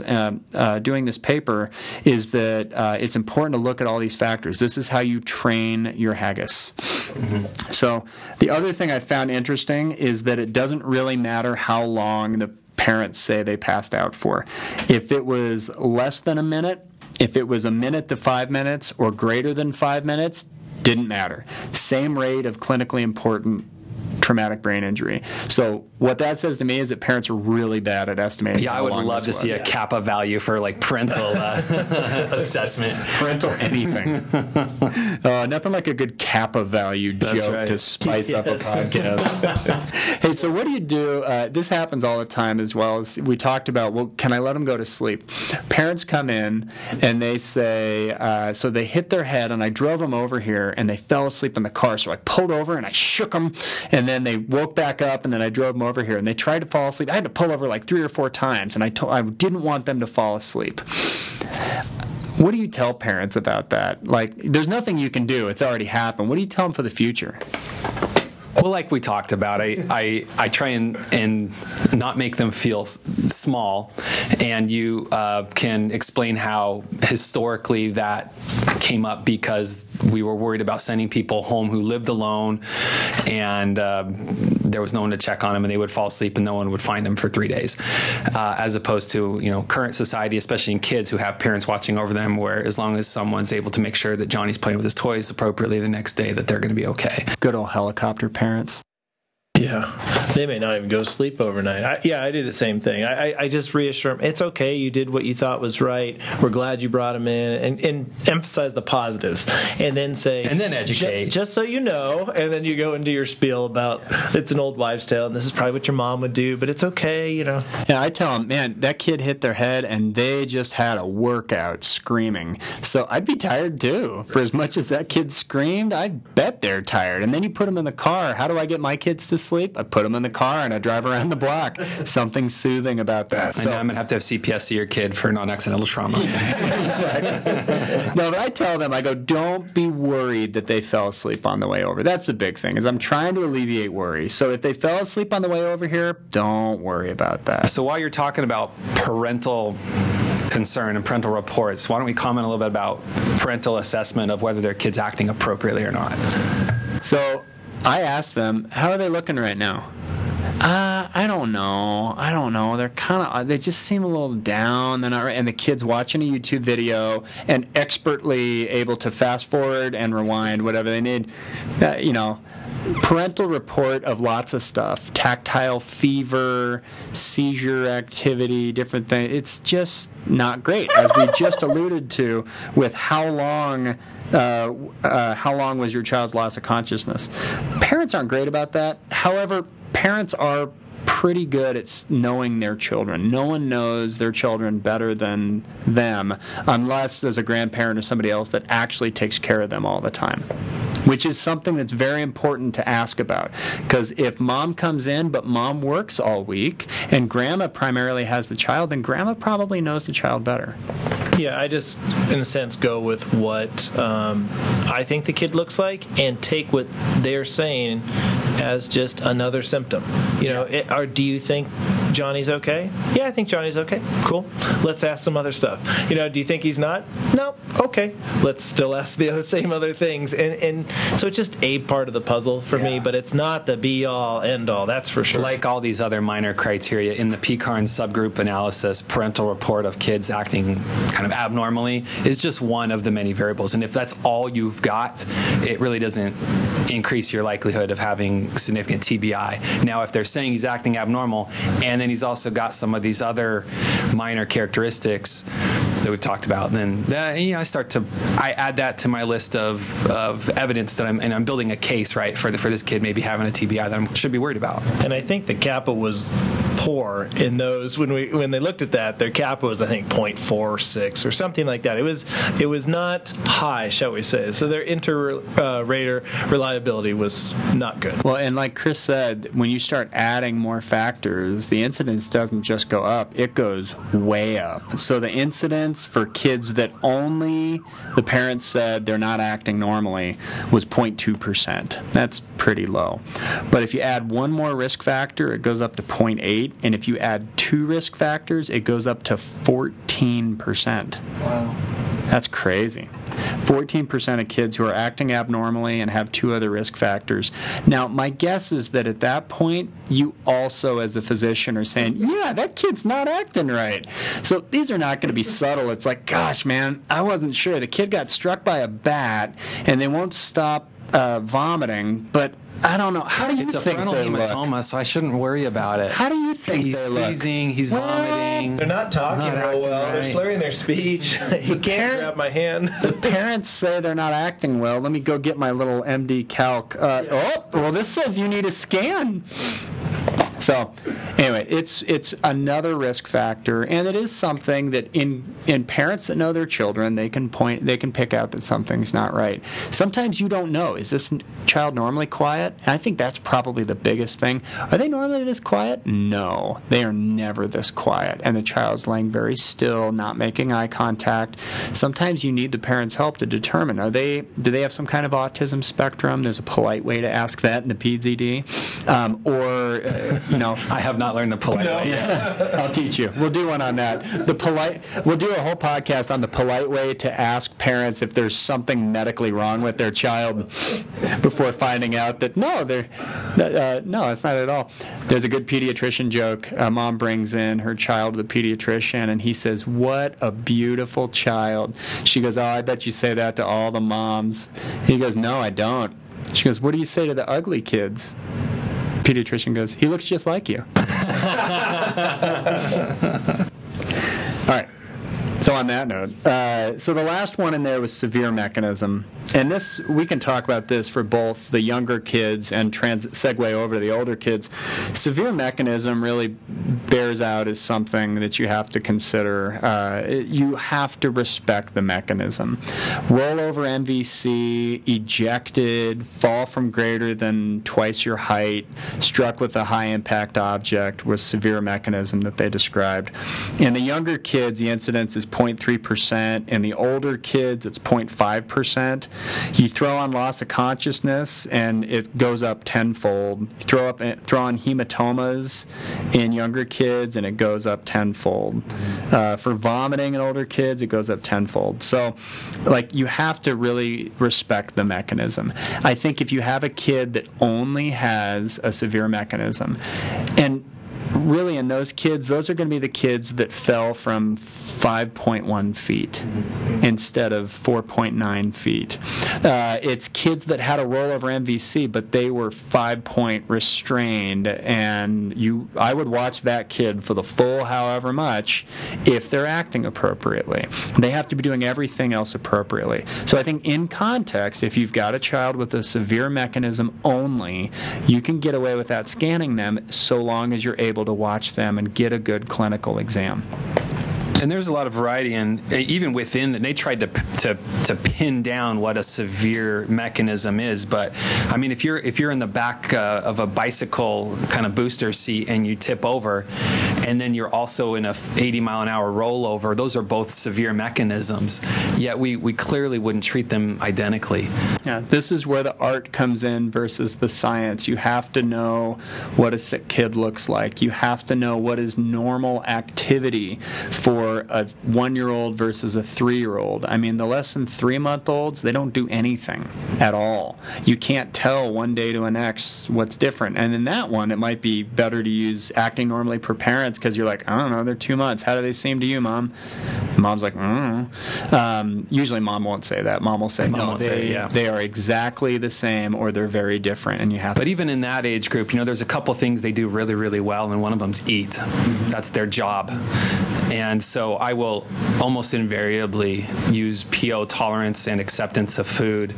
paper, is that it's important to look at all these factors. This is how you train your haggis. Mm-hmm. So the other thing I found interesting is that it doesn't really matter how long the parents say they passed out for. If it was less than a minute, if it was a minute to 5 minutes or greater than 5 minutes, didn't matter. Same rate of clinically important traumatic brain injury. So what that says to me is that parents are really bad at estimating. Yeah, I would love to see a kappa value for like parental assessment. Parental anything. Nothing like a good kappa value joke to spice up a podcast. Hey, so what do you do? This happens all the time as well. As we talked about, well, can I let them go to sleep? Parents come in and they say, so they hit their head, and I drove them over here and they fell asleep in the car. So I pulled over and I shook them, and then they woke back up, and then I drove them over here, and they tried to fall asleep. I had to pull over like 3 or 4 times, and I didn't want them to fall asleep. What do you tell parents about that? Like, there's nothing you can do. It's already happened. What do you tell them for the future? Well, like we talked about, I try and not make them feel small, and you can explain how historically that came up because we were worried about sending people home who lived alone, and there was no one to check on them, and they would fall asleep and no one would find them for 3 days, as opposed to current society, especially in kids who have parents watching over them, where as long as someone's able to make sure that Johnny's playing with his toys appropriately the next day, that they're going to be okay. Good old helicopter parents. Yeah, they may not even go to sleep overnight. I do the same thing. I just reassure them, it's okay, you did what you thought was right. We're glad you brought them in, and emphasize the positives. And then say... And then educate. Just so you know, and then you go into your spiel about it's an old wives' tale, and this is probably what your mom would do, but it's okay, Yeah, I tell them, man, that kid hit their head, and they just had a workout screaming. So I'd be tired, too. For as much as that kid screamed, I'd bet they're tired. And then you put them in the car. How do I get my kids to sleep? I put them in the car and I drive around the block. Something soothing about that. So, I'm going to have CPS see your kid for non-accidental trauma. Exactly. No, but I tell them, I go, don't be worried that they fell asleep on the way over. That's the big thing, is I'm trying to alleviate worry. So if they fell asleep on the way over here, don't worry about that. So while you're talking about parental concern and parental reports, why don't we comment a little bit about parental assessment of whether their kid's acting appropriately or not? So I asked them, how are they looking right now? I don't know. They're they just seem a little down. They're not right. And the kid's watching a YouTube video and expertly able to fast forward and rewind whatever they need. Parental report of lots of stuff. Tactile fever, seizure activity, different things. It's just not great, as we just alluded to with how long was your child's loss of consciousness. Parents aren't great about that. However, parents are pretty good at knowing their children. No one knows their children better than them, unless there's a grandparent or somebody else that actually takes care of them all the time. which is something that's very important to ask about. Because if mom comes in, but mom works all week, and grandma primarily has the child, then grandma probably knows the child better. Yeah, I just, in a sense, go with what I think the kid looks like and take what they're saying as just another symptom. Or do you think Johnny's okay? Yeah, I think Johnny's okay. Cool. Let's ask some other stuff. Do you think he's not? No. Okay. Let's still ask the same other things. And so it's just a part of the puzzle for me, but it's not the be-all, end-all. That's for sure. Like all these other minor criteria, in the PCARN subgroup analysis, parental report of kids acting kind of abnormally is just one of the many variables. And if that's all you've got, it really doesn't increase your likelihood of having significant TBI. Now, if they're saying he's acting abnormal, and then he's also got some of these other minor characteristics that we've talked about, then I add that to my list of evidence that I'm building a case, right, for this kid maybe having a TBI that I should be worried about. And I think the kappa was poor in those when they looked at that. Their kappa was, I think, 0.46 or something like that. It was not high, shall we say? So their inter-rater reliability was not good. Well, and like Chris said, when you start adding more factors, the incidence doesn't just go up; it goes way up. So the incidence for kids that only the parents said they're not acting normally was 0.2%. That's pretty low. But if you add one more risk factor, it goes up to 0.8, and if you add two risk factors, it goes up to 14%. Wow. That's crazy. 14% of kids who are acting abnormally and have two other risk factors. Now, my guess is that at that point, you also, as a physician, are saying, yeah, that kid's not acting right. So these are not going to be subtle. It's like, gosh, man, I wasn't sure. The kid got struck by a bat, and they won't stop vomiting, but I don't know. How do you think they look? It's a frontal hematoma, so I shouldn't worry about it. How do you think he's they look? seizing, he's vomiting. They're not talking real well. Right. They're slurring their speech. He can't grab my hand. The parents say they're not acting well. Let me go get my little MD calc. This says you need a scan. So, anyway, it's another risk factor, and it is something that in parents that know their children, they can pick out that something's not right. Sometimes you don't know. Is this child normally quiet? And I think that's probably the biggest thing. Are they normally this quiet? No, they are never this quiet, and the child's laying very still, not making eye contact. Sometimes you need the parents' help to determine, do they have some kind of autism spectrum? There's a polite way to ask that in the PZD. I have not learned the polite way yet. I'll teach you. We'll do one on that. We'll do a whole podcast on the polite way to ask parents if there's something medically wrong with their child before finding out that no, it's not at all. There's a good pediatrician joke. A mom brings in her child to the pediatrician, and he says, "What a beautiful child." She goes, "Oh, I bet you say that to all the moms." He goes, "No, I don't." She goes, "What do you say to the ugly kids?" Pediatrician goes, "He looks just like you." All right. So on that note, so the last one in there was severe mechanism. And this, we can talk about this for both the younger kids and segue over to the older kids. Severe mechanism really bears out as something that you have to consider. You have to respect the mechanism. Rollover MVC, ejected, fall from greater than twice your height, struck with a high impact object was severe mechanism that they described. In the younger kids, the incidence is 0.3%. In the older kids, it's 0.5%. You throw on loss of consciousness, and it goes up tenfold. You throw on hematomas in younger kids, and it goes up tenfold. For vomiting in older kids, it goes up tenfold. So, you have to really respect the mechanism. I think if you have a kid that only has a severe mechanism, and really in those kids, those are going to be the kids that fell from 5.1 feet instead of 4.9 feet. It's kids that had a rollover MVC, but they were 5-point restrained, and I would watch that kid for the full however much if they're acting appropriately. They have to be doing everything else appropriately. So I think in context, if you've got a child with a severe mechanism only, you can get away with that scanning them so long as you're able to watch them and get a good clinical exam. And there's a lot of variety, and even within that, they tried to pin down what a severe mechanism is. But I mean, if you're in the back of a bicycle kind of booster seat and you tip over, and then you're also in a 80-mile-an-hour rollover, those are both severe mechanisms. Yet we clearly wouldn't treat them identically. Yeah, this is where the art comes in versus the science. You have to know what a sick kid looks like. You have to know what is normal activity for a 1-year-old versus a 3-year-old. I mean, the less than 3-month-olds, they don't do anything at all. You can't tell one day to the next what's different. And in that one, it might be better to use acting normally for parents because you're like, I don't know, they're 2 months. How do they seem to you, Mom? And Mom's like, I don't know. Usually Mom won't say that. Mom will say, no, they are exactly the same or they're very different. And you have But even in that age group, there's a couple things they do really, really well, and one of them's eat. Mm-hmm. That's their job. And so I will almost invariably use PO tolerance and acceptance of food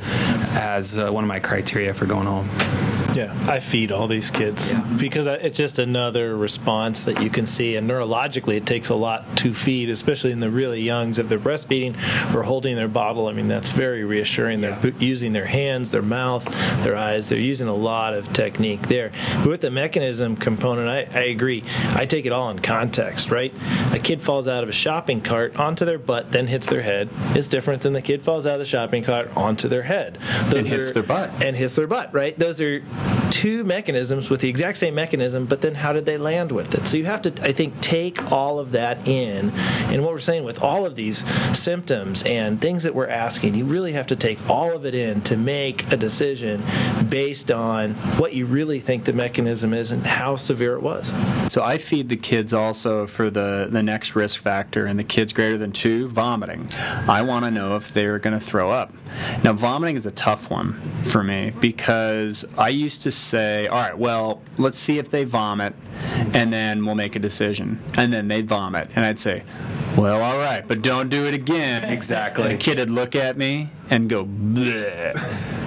as one of my criteria for going home. Yeah, I feed all these kids because it's just another response that you can see. And neurologically, it takes a lot to feed, especially in the really youngs. If they're breastfeeding or holding their bottle, I mean, that's very reassuring. They're using their hands, their mouth, their eyes. They're using a lot of technique there. But with the mechanism component, I agree. I take it all in context, right? A kid falls out of a shopping cart onto their butt, then hits their head. It's different than the kid falls out of the shopping cart onto their head. And hits their butt. And hits their butt, right? Those are two mechanisms with the exact same mechanism, but then how did they land with it? So you have to, I think, take all of that in. And what we're saying with all of these symptoms and things that we're asking, you really have to take all of it in to make a decision based on what you really think the mechanism is and how severe it was. So I feed the kids also for the next risk factor, and the kids greater than 2, vomiting. I want to know if they're going to throw up. Now, vomiting is a tough one for me because I used to say, all right, well, let's see if they vomit, and then we'll make a decision. And then they'd vomit, and I'd say, well, all right, but don't do it again. Exactly. And the kid would look at me and go, bleh.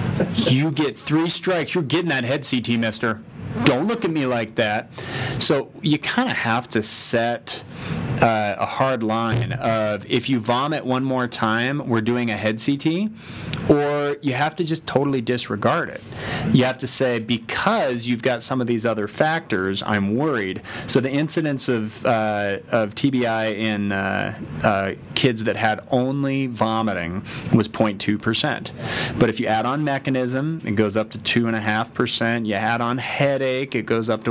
You get 3 strikes. You're getting that head CT, mister. Don't look at me like that. So you kind of have to set a hard line of if you vomit one more time, we're doing a head CT, or you have to just totally disregard it. You have to say, because you've got some of these other factors, I'm worried. So the incidence of TBI in kids that had only vomiting was 0.2%. But if you add on mechanism, it goes up to 2.5%. You add on headache, it goes up to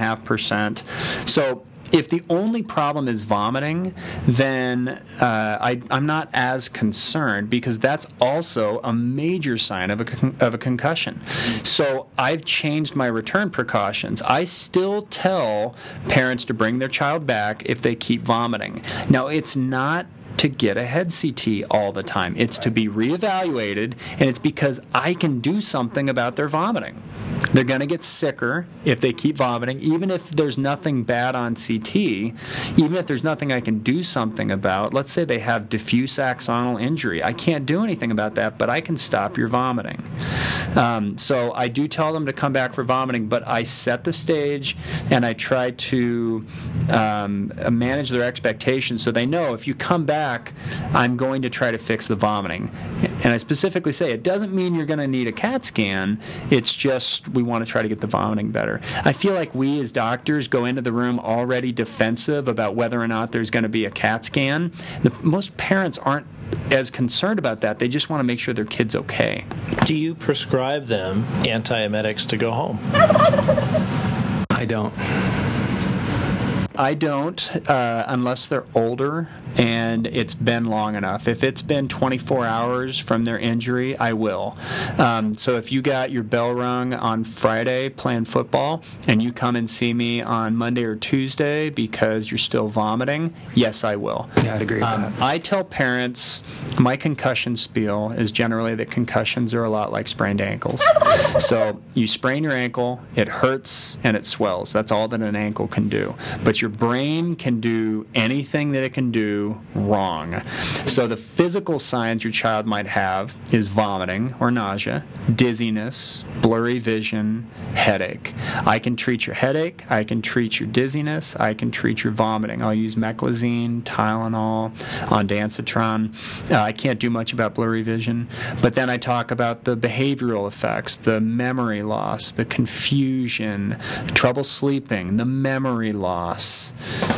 1.5%. So if the only problem is vomiting, then I'm not as concerned because that's also a major sign of a concussion. So I've changed my return precautions. I still tell parents to bring their child back if they keep vomiting. Now, it's not to get a head CT all the time. It's to be reevaluated, and it's because I can do something about their vomiting. They're going to get sicker if they keep vomiting, even if there's nothing bad on CT, even if there's nothing I can do something about. Let's say they have diffuse axonal injury. I can't do anything about that, but I can stop your vomiting. So I do tell them to come back for vomiting, but I set the stage and I try to manage their expectations so they know if you come back, I'm going to try to fix the vomiting. And I specifically say it doesn't mean you're going to need a CAT scan. It's just we want to try to get the vomiting better. I feel like we as doctors go into the room already defensive about whether or not there's going to be a CAT scan. Most parents aren't as concerned about that. They just want to make sure their kid's okay. Do you prescribe them antiemetics to go home? I don't. I don't, unless they're older and it's been long enough. If it's been 24 hours from their injury, I will. So if you got your bell rung on Friday playing football and you come and see me on Monday or Tuesday because you're still vomiting, yes, I will. Yeah, I'd agree with that. I tell parents my concussion spiel is generally that concussions are a lot like sprained ankles. So you sprain your ankle, it hurts, and it swells. That's all that an ankle can do. But your brain can do anything that it can do you wrong. So the physical signs your child might have is vomiting or nausea, dizziness, blurry vision, headache. I can treat your headache, I can treat your dizziness, I can treat your vomiting. I'll use meclizine, Tylenol, ondansetron. I can't do much about blurry vision, but then I talk about the behavioral effects, the memory loss, the confusion, trouble sleeping, the memory loss.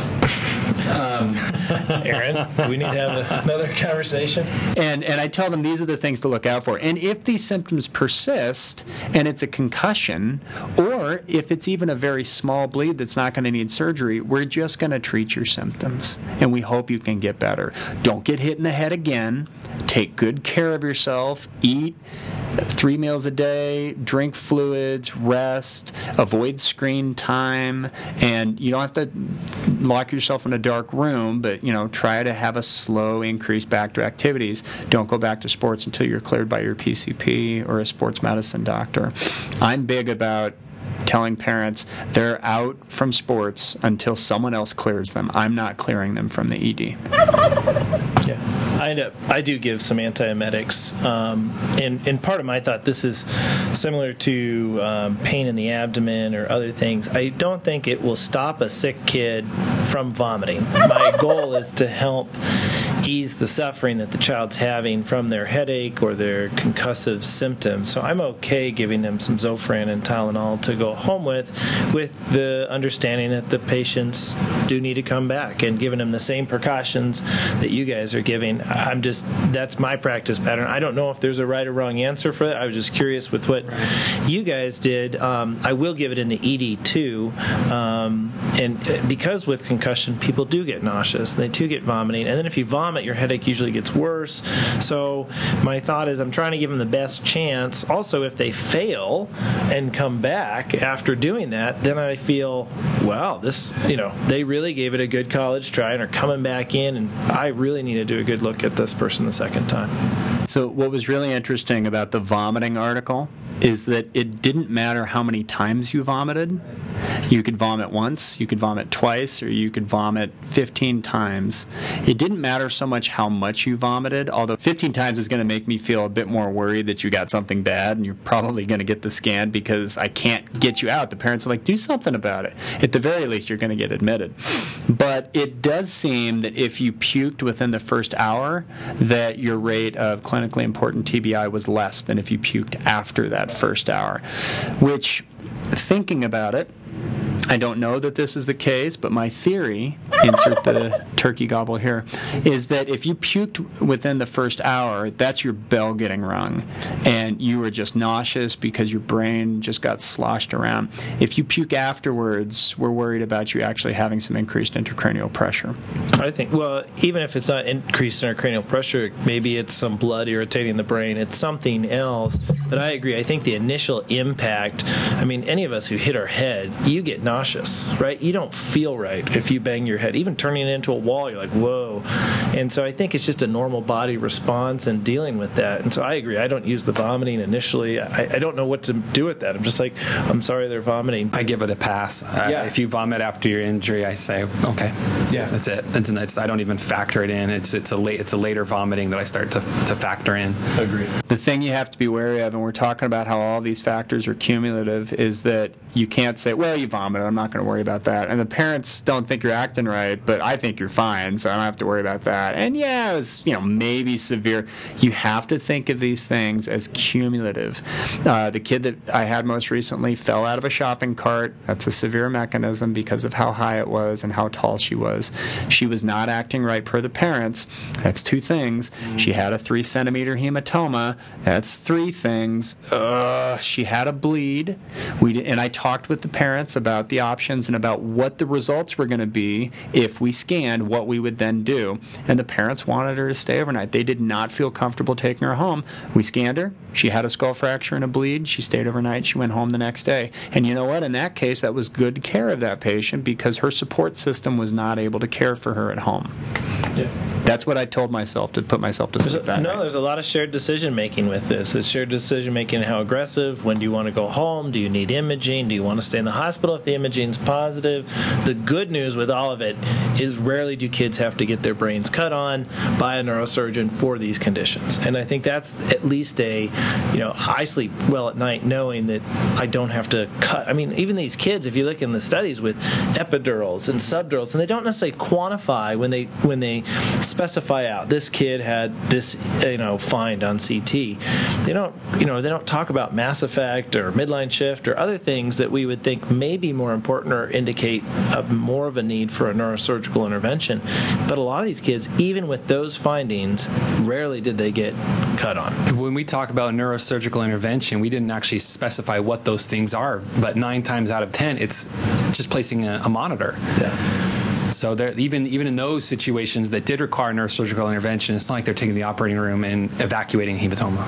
Aaron, we need to have another conversation. And I tell them these are the things to look out for. And if these symptoms persist and it's a concussion, or if it's even a very small bleed that's not going to need surgery, we're just going to treat your symptoms. And we hope you can get better. Don't get hit in the head again. Take good care of yourself. Eat 3 meals a day, drink fluids, rest, avoid screen time, and you don't have to lock yourself in a dark room, but try to have a slow increase back to activities. Don't go back to sports until you're cleared by your PCP or a sports medicine doctor. I'm big about telling parents they're out from sports until someone else clears them. I'm not clearing them from the ED. Yeah, I do give some antiemetics, and part of my thought, this is similar to pain in the abdomen or other things. I don't think it will stop a sick kid from vomiting. My goal is to help ease the suffering that the child's having from their headache or their concussive symptoms. So I'm okay giving them some Zofran and Tylenol to go home with the understanding that the patients do need to come back, and giving them the same precautions that you guys are giving. That's my practice pattern. I don't know if there's a right or wrong answer for that. I was just curious with what you guys did. I will give it in the ED too, and because with concussion, people do get nauseous, and they do get vomiting, and then if you vomit, your headache usually gets worse. So my thought is I'm trying to give them the best chance. Also, if they fail and come back after doing that, then I feel, wow, they really gave it a good college try and are coming back in, and I really need to do a good look at this person the second time. So what was really interesting about the vomiting article is that it didn't matter how many times you vomited. You could vomit once, you could vomit twice, or you could vomit 15 times. It didn't matter so much how much you vomited, although 15 times is going to make me feel a bit more worried that you got something bad, and you're probably going to get the scan because I can't get you out. The parents are like, do something about it. At the very least, you're going to get admitted. But it does seem that if you puked within the first hour, that your rate of clinically important TBI was less than if you puked after that first hour, which, thinking about it, I don't know that this is the case, but my theory, insert the turkey gobble here, is that if you puked within the first hour, that's your bell getting rung, and you were just nauseous because your brain just got sloshed around. If you puke afterwards, we're worried about you actually having some increased intracranial pressure. I think, well, even if it's not increased intracranial pressure, maybe it's some blood irritating the brain. It's something else. But I agree. I think the initial impact, any of us who hit our head, you get nauseous, right? You don't feel right if you bang your head. Even turning it into a wall, you're like, whoa. And so I think it's just a normal body response and dealing with that. And so I agree. I don't use the vomiting initially. I don't know what to do with that. I'm just like, I'm sorry they're vomiting. I give it a pass. If you vomit after your injury, I say, okay, that's it. I don't even factor it in. It's a later vomiting that I start to factor in. Agreed. The thing you have to be wary of, and we're talking about how all these factors are cumulative, is that you can't say, well, you vomited, I'm not going to worry about that. And the parents don't think you're acting right, but I think you're fine, so I don't have to worry about that. And yeah, it was, maybe severe. You have to think of these things as cumulative. The kid that I had most recently fell out of a shopping cart. That's a severe mechanism because of how high it was and how tall she was. She was not acting right per the parents. That's 2 things. She had a 3-centimeter hematoma. That's 3 things. She had a bleed. And I talked with the parents about the options and about what the results were going to be if we scanned, what we would then do. And the parents wanted her to stay overnight. They did not feel comfortable taking her home. We scanned her. She had a skull fracture and a bleed. She stayed overnight. She went home the next day. And you know what? In that case, that was good care of that patient because her support system was not able to care for her at home. Yeah. That's what I told myself to put myself to sleep that night. There's a lot of shared decision-making with this. It's shared decision-making, how aggressive, when do you want to go home, do you need imaging, do you want to stay in the hospital if the imaging's positive. The good news with all of it is rarely do kids have to get get their brains cut on by a neurosurgeon for these conditions. And I think that's at least I sleep well at night knowing that I don't have to cut. I mean, even these kids, if you look in the studies with epidurals and subdurals, and they don't necessarily quantify when they specify out this kid had this find on CT. They don't talk about mass effect or midline shift or other things that we would think may be more important or indicate more of a need for a neurosurgical intervention. But a lot of these kids, even with those findings, rarely did they get cut on. When we talk about neurosurgical intervention, we didn't actually specify what those things are, but 9 times out of 10, it's just placing a monitor. Yeah. So even in those situations that did require neurosurgical intervention, it's not like they're taking the operating room and evacuating hematoma.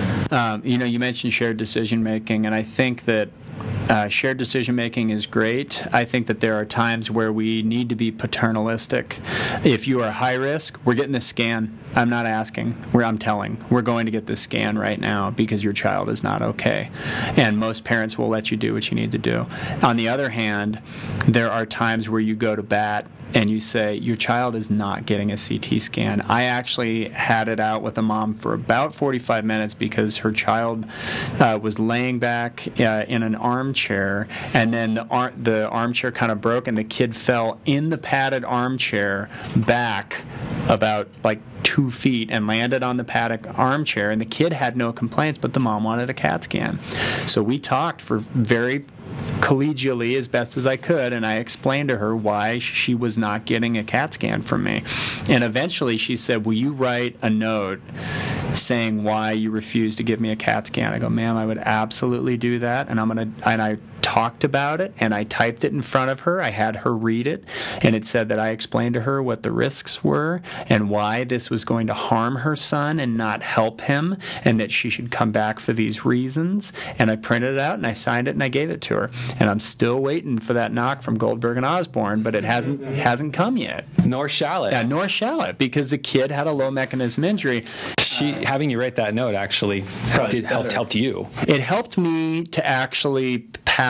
You mentioned shared decision making, and I think that shared decision making is great. I think that there are times where we need to be paternalistic. If you are high risk, we're getting the scan. I'm not asking. I'm telling. We're going to get this scan right now because your child is not okay. And most parents will let you do what you need to do. On the other hand, there are times where you go to bat and you say, your child is not getting a CT scan. I actually had it out with a mom for about 45 minutes because her child was laying back in an armchair, and then the armchair kind of broke, and the kid fell in the padded armchair back about 2 feet and landed on the padded armchair, and the kid had no complaints, but the mom wanted a CAT scan. So we talked for very collegially as best as I could, and I explained to her why she was not getting a CAT scan from me. And eventually she said, will you write a note saying why you refuse to give me a CAT scan? I go, ma'am, I would absolutely do that, and I talked about it, and I typed it in front of her. I had her read it, and it said that I explained to her what the risks were and why this was going to harm her son and not help him, and that she should come back for these reasons. And I printed it out, and I signed it, and I gave it to her. And I'm still waiting for that knock from Goldberg and Osborne, but it hasn't come yet. Nor shall it. Yeah, nor shall it, because the kid had a low mechanism injury. Having you write that note actually helped you. It helped me to actually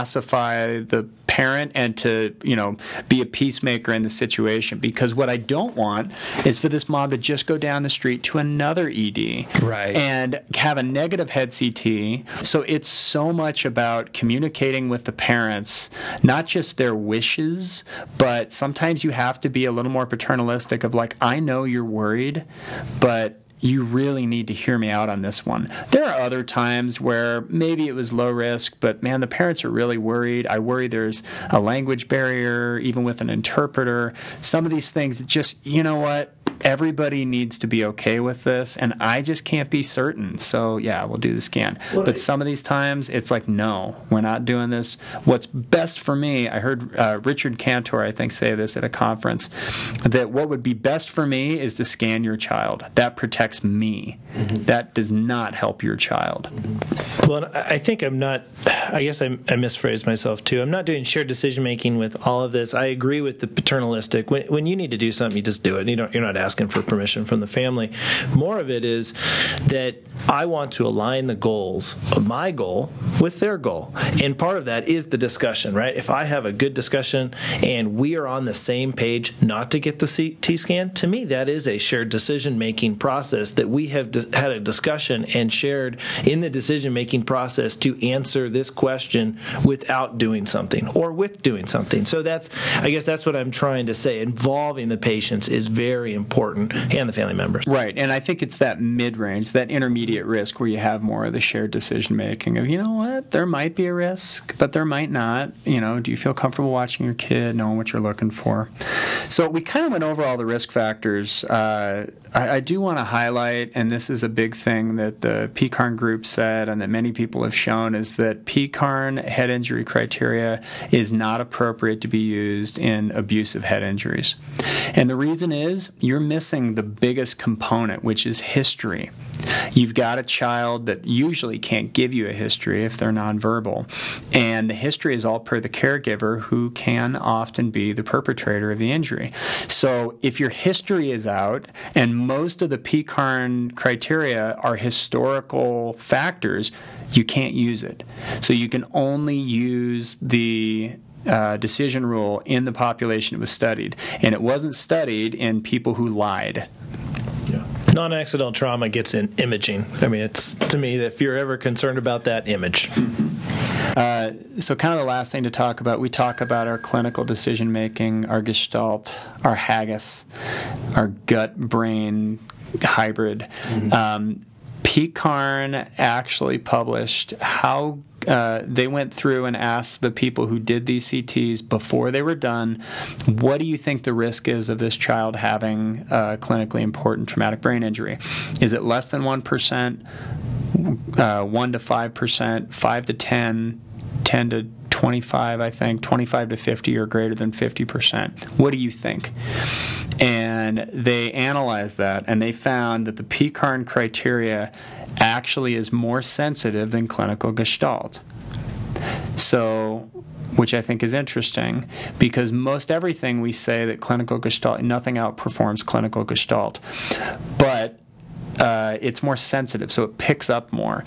pacify the parent and to be a peacemaker in the situation, because what I don't want is for this mom to just go down the street to another ED and have a negative head CT. So it's so much about communicating with the parents, not just their wishes, but sometimes you have to be a little more paternalistic of I know you're worried, but you really need to hear me out on this one. There are other times where maybe it was low risk, but man, the parents are really worried. I worry there's a language barrier, even with an interpreter. Some of these things, just, everybody needs to be okay with this, and I just can't be certain. So, yeah, we'll do the scan. But some of these times, it's no, we're not doing this. What's best for me, I heard Richard Cantor, I think, say this at a conference, that what would be best for me is to scan your child. That protects me. Mm-hmm. That does not help your child. Well, I think I guess I misphrased myself, too. I'm not doing shared decision-making with all of this. I agree with the paternalistic. When you need to do something, you just do it. You're not asking for permission from the family. More of it is that I want to align the goals of my goal with their goal. And part of that is the discussion, right? If I have a good discussion and we are on the same page not to get the CT scan, to me that is a shared decision-making process that we have had a discussion and shared in the decision-making process to answer this question without doing something or with doing something. So I guess that's what I'm trying to say. Involving the patients is very important, and the family members. Right, and I think it's that mid-range, that intermediate risk where you have more of the shared decision-making of, what, there might be a risk, but there might not. Do you feel comfortable watching your kid, knowing what you're looking for? So we kind of went over all the risk factors. I do want to highlight, and this is a big thing that the PCARN group said and that many people have shown, is that PCARN head injury criteria is not appropriate to be used in abusive head injuries. And the reason is you're missing the biggest component, which is history. You've got a child that usually can't give you a history if they're nonverbal, and the history is all per the caregiver, who can often be the perpetrator of the injury. So if your history is out, and most of the PCARN criteria are historical factors, you can't use it. So you can only use the decision rule in the population it was studied, and it wasn't studied in people who lied. Non-accidental trauma gets in imaging. I mean, it's, to me, if you're ever concerned about that, image. So kind of the last thing to talk about, we talk about our clinical decision-making, our Gestalt, our Haggis, our gut-brain hybrid. PCARN actually published how they went through and asked the people who did these CTs before they were done, what do you think the risk is of this child having a clinically important traumatic brain injury? Is it less than 1%, 1 to 5%, 5 to 10, 10 to 25, I think, 25 to 50 or greater than 50%. What do you think? And they analyzed that, and they found that the PCARN criteria actually is more sensitive than clinical Gestalt. So, which I think is interesting, because most everything we say that clinical Gestalt, nothing outperforms clinical Gestalt. But it's more sensitive, so it picks up more.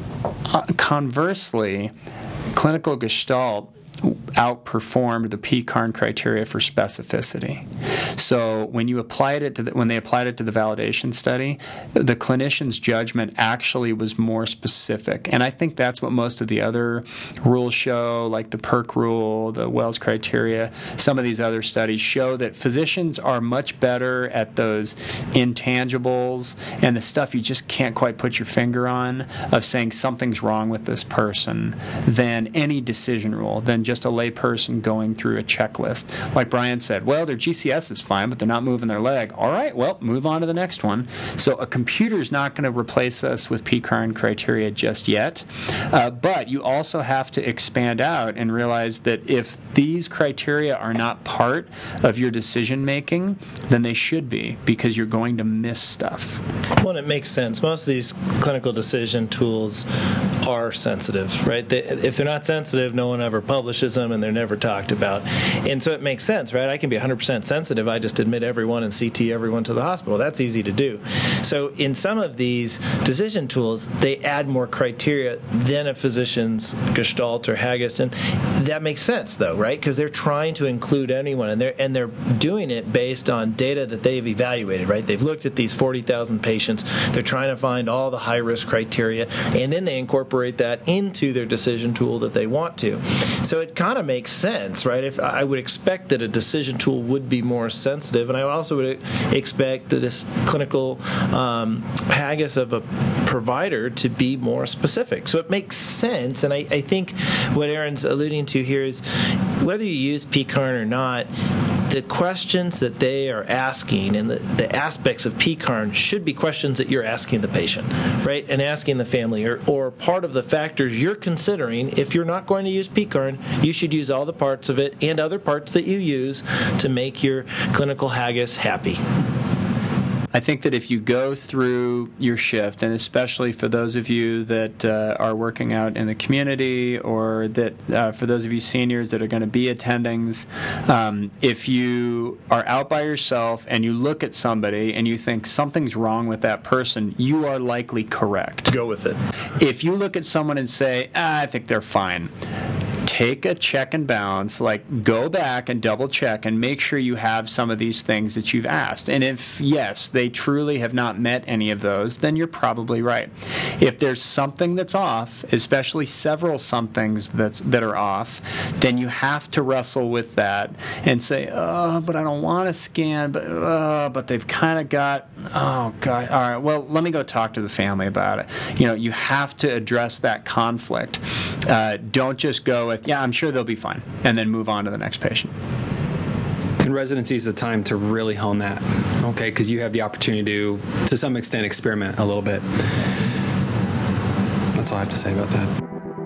Conversely, clinical Gestalt outperformed the PCARN criteria for specificity. So when you applied it to when they applied it to the validation study, the clinician's judgment actually was more specific. And I think that's what most of the other rules show, like the PERC rule, the Wells criteria, some of these other studies show that physicians are much better at those intangibles and the stuff you just can't quite put your finger on, of saying something's wrong with this person, than any decision rule, than just a lay person going through a checklist. Like Brian said, well, their GCS is fine, but they're not moving their leg. All right, well, move on to the next one. So a computer's not going to replace us with PCARN criteria just yet, but you also have to expand out and realize that if these criteria are not part of your decision making, then they should be, because you're going to miss stuff. Well, it makes sense. Most of these clinical decision tools are sensitive, right? If they're not sensitive, no one ever publishes them, and they're never talked about. And so it makes sense, right? I can be 100% sensitive. I just admit everyone and CT everyone to the hospital. That's easy to do. So in some of these decision tools, they add more criteria than a physician's Gestalt or Haggis, and that makes sense, though, right? Because they're trying to include anyone, and they're doing it based on data that they've evaluated, right? They've looked at these 40,000 patients. They're trying to find all the high-risk criteria, and then they incorporate that into their decision tool that they want to. So it kind of makes sense, right? If I would expect that a decision tool would be more sensitive, and I also would expect that this clinical Haggis of a provider to be more specific. So it makes sense, and I think what Aaron's alluding to here is whether you use PCARN or not, the questions that they are asking and the aspects of PCARN should be questions that you're asking the patient, right? And asking the family, or part of the factors you're considering. If you're not going to use PCARN, you should use all the parts of it and other parts that you use to make your clinical Haggis happy. I think that if you go through your shift, and especially for those of you that are working out in the community, or that for those of you seniors that are going to be attendings, if you are out by yourself and you look at somebody and you think something's wrong with that person, you are likely correct. Go with it. If you look at someone and say, I think they're fine, take a check and balance, like go back and double check and make sure you have some of these things that you've asked. And if, yes, they truly have not met any of those, then you're probably right. If there's something that's off, especially several somethings that are off, then you have to wrestle with that and say, oh, but I don't want to scan, but they've kind of got, oh, God, all right, well, let me go talk to the family about it. You have to address that conflict. Don't just go with, yeah, I'm sure they'll be fine, and then move on to the next patient. And residency is the time to really hone that, okay? Because you have the opportunity to some extent, experiment a little bit. That's all I have to say about that.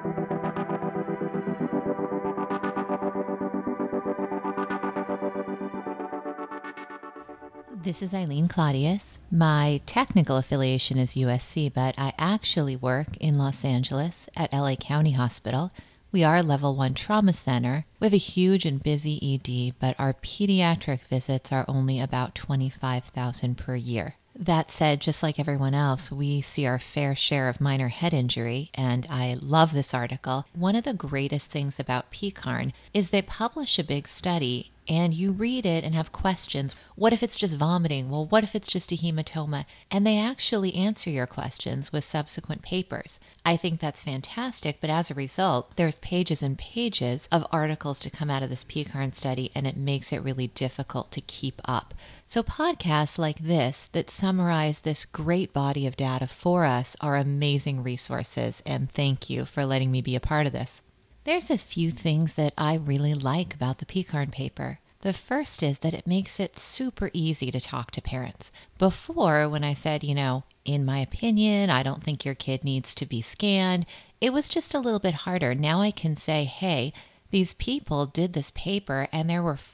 This is Eileen Claudius. My technical affiliation is USC, but I actually work in Los Angeles at LA County Hospital. We are a level 1 trauma center. We have a huge and busy ED, but our pediatric visits are only about 25,000 per year. That said, just like everyone else, we see our fair share of minor head injury, and I love this article. One of the greatest things about PCARN is they publish a big study, and you read it and have questions. What if it's just vomiting? Well, what if it's just a hematoma? And they actually answer your questions with subsequent papers. I think that's fantastic, but as a result, there's pages and pages of articles to come out of this PCARN study, and it makes it really difficult to keep up. So podcasts like this that summarize this great body of data for us are amazing resources, and thank you for letting me be a part of this. There's a few things that I really like about the PCARN paper. The first is that it makes it super easy to talk to parents. Before, when I said, in my opinion, I don't think your kid needs to be scanned, it was just a little bit harder. Now I can say, hey, these people did this paper and there were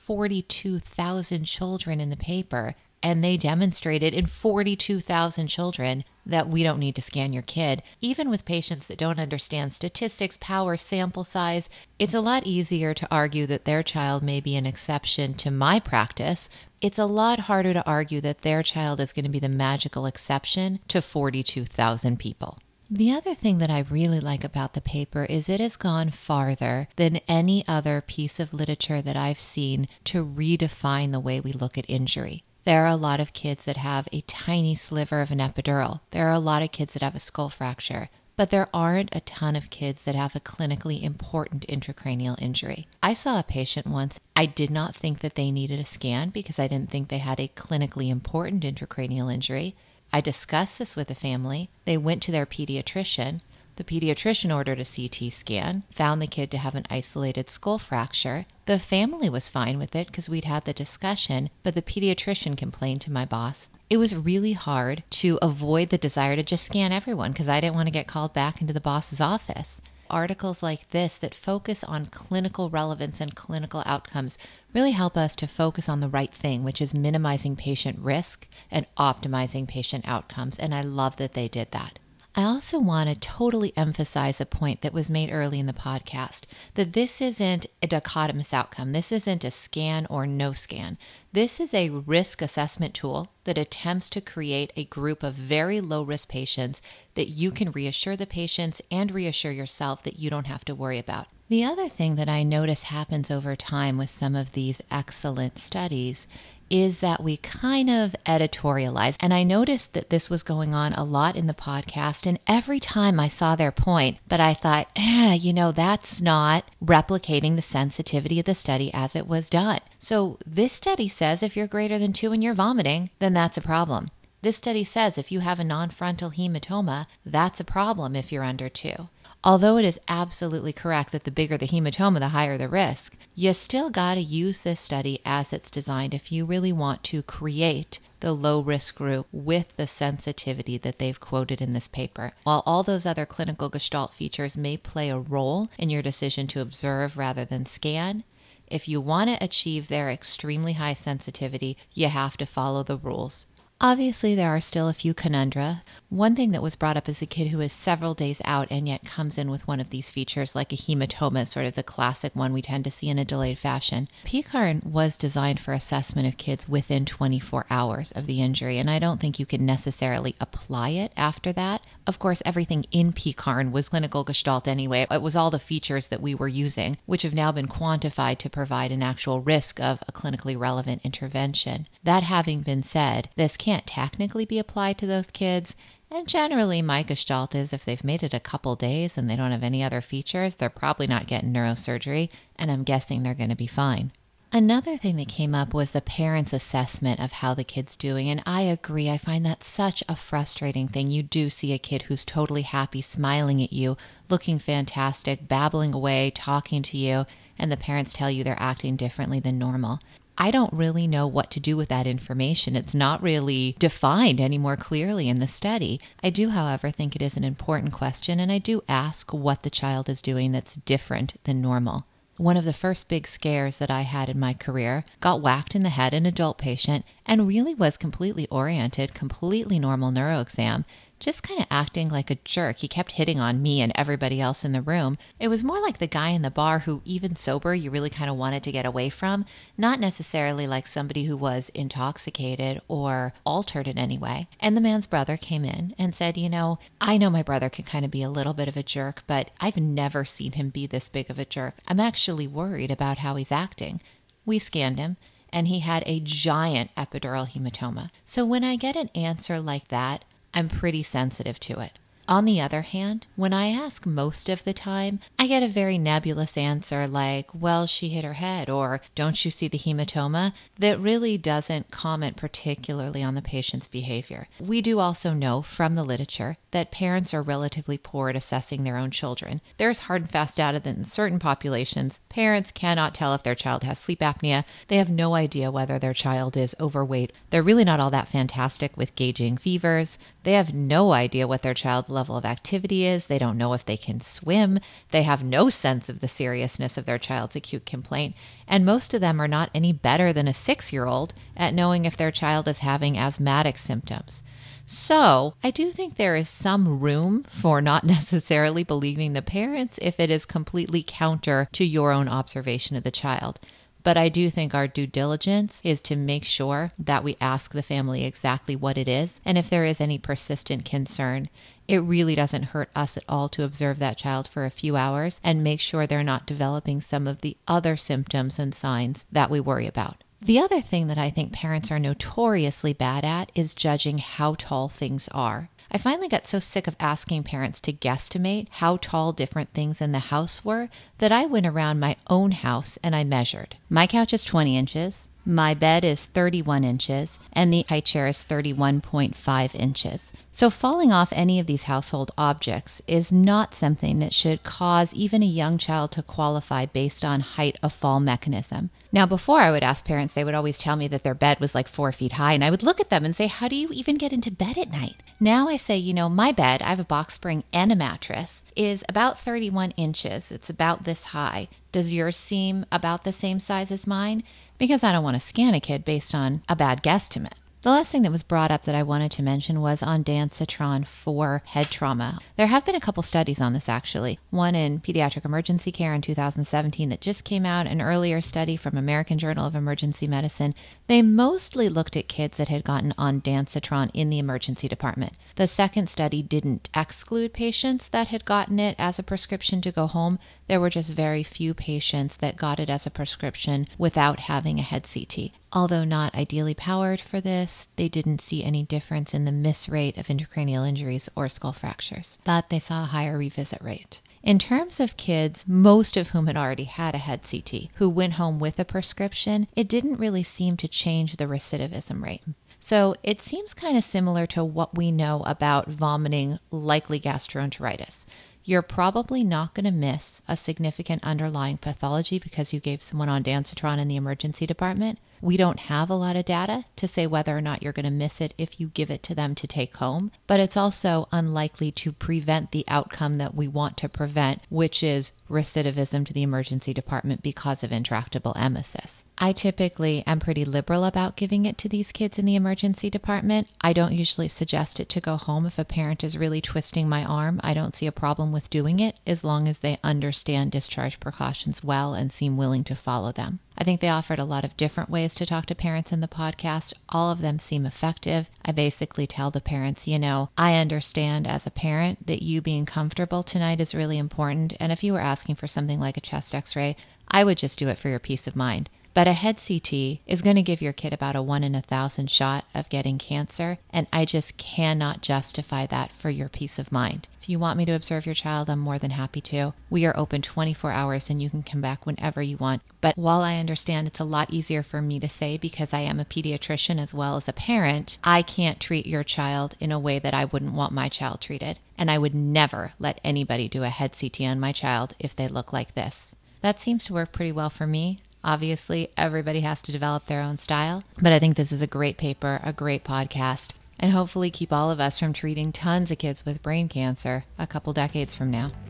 42,000 children in the paper, and they demonstrated in 42,000 children that we don't need to scan your kid. Even with patients that don't understand statistics, power, sample size, it's a lot easier to argue that their child may be an exception to my practice. It's a lot harder to argue that their child is going to be the magical exception to 42,000 people. The other thing that I really like about the paper is it has gone farther than any other piece of literature that I've seen to redefine the way we look at injury. There are a lot of kids that have a tiny sliver of an epidural. There are a lot of kids that have a skull fracture. But there aren't a ton of kids that have a clinically important intracranial injury. I saw a patient once. I did not think that they needed a scan because I didn't think they had a clinically important intracranial injury. I discussed this with the family. They went to their pediatrician. The pediatrician ordered a CT scan, found the kid to have an isolated skull fracture. The family was fine with it because we'd had the discussion, but the pediatrician complained to my boss. It was really hard to avoid the desire to just scan everyone because I didn't want to get called back into the boss's office. Articles like this that focus on clinical relevance and clinical outcomes really help us to focus on the right thing, which is minimizing patient risk and optimizing patient outcomes, and I love that they did that. I also want to totally emphasize a point that was made early in the podcast, that this isn't a dichotomous outcome. This isn't a scan or no scan. This is a risk assessment tool that attempts to create a group of very low-risk patients that you can reassure the patients and reassure yourself that you don't have to worry about. The other thing that I notice happens over time with some of these excellent studies is that we kind of editorialize. And I noticed that this was going on a lot in the podcast. And every time I saw their point, but I thought, that's not replicating the sensitivity of the study as it was done. So this study says if you're greater than 2 and you're vomiting, then that's a problem. This study says if you have a non-frontal hematoma, that's a problem if you're under 2. Although it is absolutely correct that the bigger the hematoma, the higher the risk, you still got to use this study as it's designed if you really want to create the low-risk group with the sensitivity that they've quoted in this paper. While all those other clinical gestalt features may play a role in your decision to observe rather than scan, if you want to achieve their extremely high sensitivity, you have to follow the rules. Obviously, there are still a few conundra. One thing that was brought up is a kid who is several days out and yet comes in with one of these features like a hematoma, sort of the classic one we tend to see in a delayed fashion. PCARN was designed for assessment of kids within 24 hours of the injury, and I don't think you can necessarily apply it after that. Of course, everything in PCARN was clinical gestalt anyway. It was all the features that we were using, which have now been quantified to provide an actual risk of a clinically relevant intervention. That having been said, this can't technically be applied to those kids. And generally, my gestalt is if they've made it a couple days and they don't have any other features, they're probably not getting neurosurgery, and I'm guessing they're going to be fine. Another thing that came up was the parents' assessment of how the kid's doing, and I agree. I find that such a frustrating thing. You do see a kid who's totally happy, smiling at you, looking fantastic, babbling away, talking to you, and the parents tell you they're acting differently than normal. I don't really know what to do with that information. It's not really defined any more clearly in the study. I do, however, think it is an important question, and I do ask what the child is doing that's different than normal. One of the first big scares that I had in my career, got whacked in the head, an adult patient, and really was completely oriented, completely normal neuro exam. just kind of acting like a jerk. He kept hitting on me and everybody else in the room. It was more like the guy in the bar who, even sober, you really kind of wanted to get away from, not necessarily like somebody who was intoxicated or altered in any way. And the man's brother came in and said, I know my brother can kind of be a little bit of a jerk, but I've never seen him be this big of a jerk. I'm actually worried about how he's acting. We scanned him, and he had a giant epidural hematoma. So when I get an answer like that, I'm pretty sensitive to it. On the other hand, when I ask most of the time, I get a very nebulous answer like, well, she hit her head, or don't you see the hematoma? That really doesn't comment particularly on the patient's behavior. We do also know from the literature that parents are relatively poor at assessing their own children. There's hard and fast data that in certain populations, parents cannot tell if their child has sleep apnea. They have no idea whether their child is overweight. They're really not all that fantastic with gauging fevers. They have no idea what their child's level of activity is. They don't know if they can swim. They have no sense of the seriousness of their child's acute complaint. And most of them are not any better than a 6-year-old at knowing if their child is having asthmatic symptoms. So I do think there is some room for not necessarily believing the parents if it is completely counter to your own observation of the child. But I do think our due diligence is to make sure that we ask the family exactly what it is. And if there is any persistent concern, it really doesn't hurt us at all to observe that child for a few hours and make sure they're not developing some of the other symptoms and signs that we worry about. The other thing that I think parents are notoriously bad at is judging how tall things are. I finally got so sick of asking parents to guesstimate how tall different things in the house were that I went around my own house and I measured. My couch is 20 inches. My bed is 31 inches, and the high chair is 31.5 inches. So falling off any of these household objects is not something that should cause even a young child to qualify based on height of fall mechanism. Now, before I would ask parents, they would always tell me that their bed was like 4 feet high, and I would look at them and say, how do you even get into bed at night? Now I say, my bed, I have a box spring and a mattress, is about 31 inches. It's about this high. Does yours seem about the same size as mine? Because I don't want to scan a kid based on a bad guesstimate. The last thing that was brought up that I wanted to mention was ondansetron for head trauma. There have been a couple studies on this, actually. One in Pediatric Emergency Care in 2017 that just came out, an earlier study from American Journal of Emergency Medicine. They mostly looked at kids that had gotten ondansetron in the emergency department. The second study didn't exclude patients that had gotten it as a prescription to go home. There were just very few patients that got it as a prescription without having a head CT. Although not ideally powered for this, they didn't see any difference in the miss rate of intracranial injuries or skull fractures, but they saw a higher revisit rate. In terms of kids, most of whom had already had a head CT, who went home with a prescription, it didn't really seem to change the recidivism rate. So it seems kind of similar to what we know about vomiting, likely gastroenteritis. You're probably not going to miss a significant underlying pathology because you gave someone ondansetron in the emergency department. We don't have a lot of data to say whether or not you're going to miss it if you give it to them to take home, but it's also unlikely to prevent the outcome that we want to prevent, which is recidivism to the emergency department because of intractable emesis. I typically am pretty liberal about giving it to these kids in the emergency department. I don't usually suggest it to go home if a parent is really twisting my arm. I don't see a problem with doing it as long as they understand discharge precautions well and seem willing to follow them. I think they offered a lot of different ways to talk to parents in the podcast. All of them seem effective. I basically tell the parents, I understand as a parent that you being comfortable tonight is really important. And if you were asking for something like a chest x-ray, I would just do it for your peace of mind. But a head CT is going to give your kid about a 1 in 1,000 shot of getting cancer, and I just cannot justify that for your peace of mind. If you want me to observe your child, I'm more than happy to. We are open 24 hours and you can come back whenever you want. But while I understand it's a lot easier for me to say because I am a pediatrician as well as a parent, I can't treat your child in a way that I wouldn't want my child treated. And I would never let anybody do a head CT on my child if they look like this. That seems to work pretty well for me. Obviously, everybody has to develop their own style, but I think this is a great paper, a great podcast, and hopefully keep all of us from treating tons of kids with brain cancer a couple decades from now.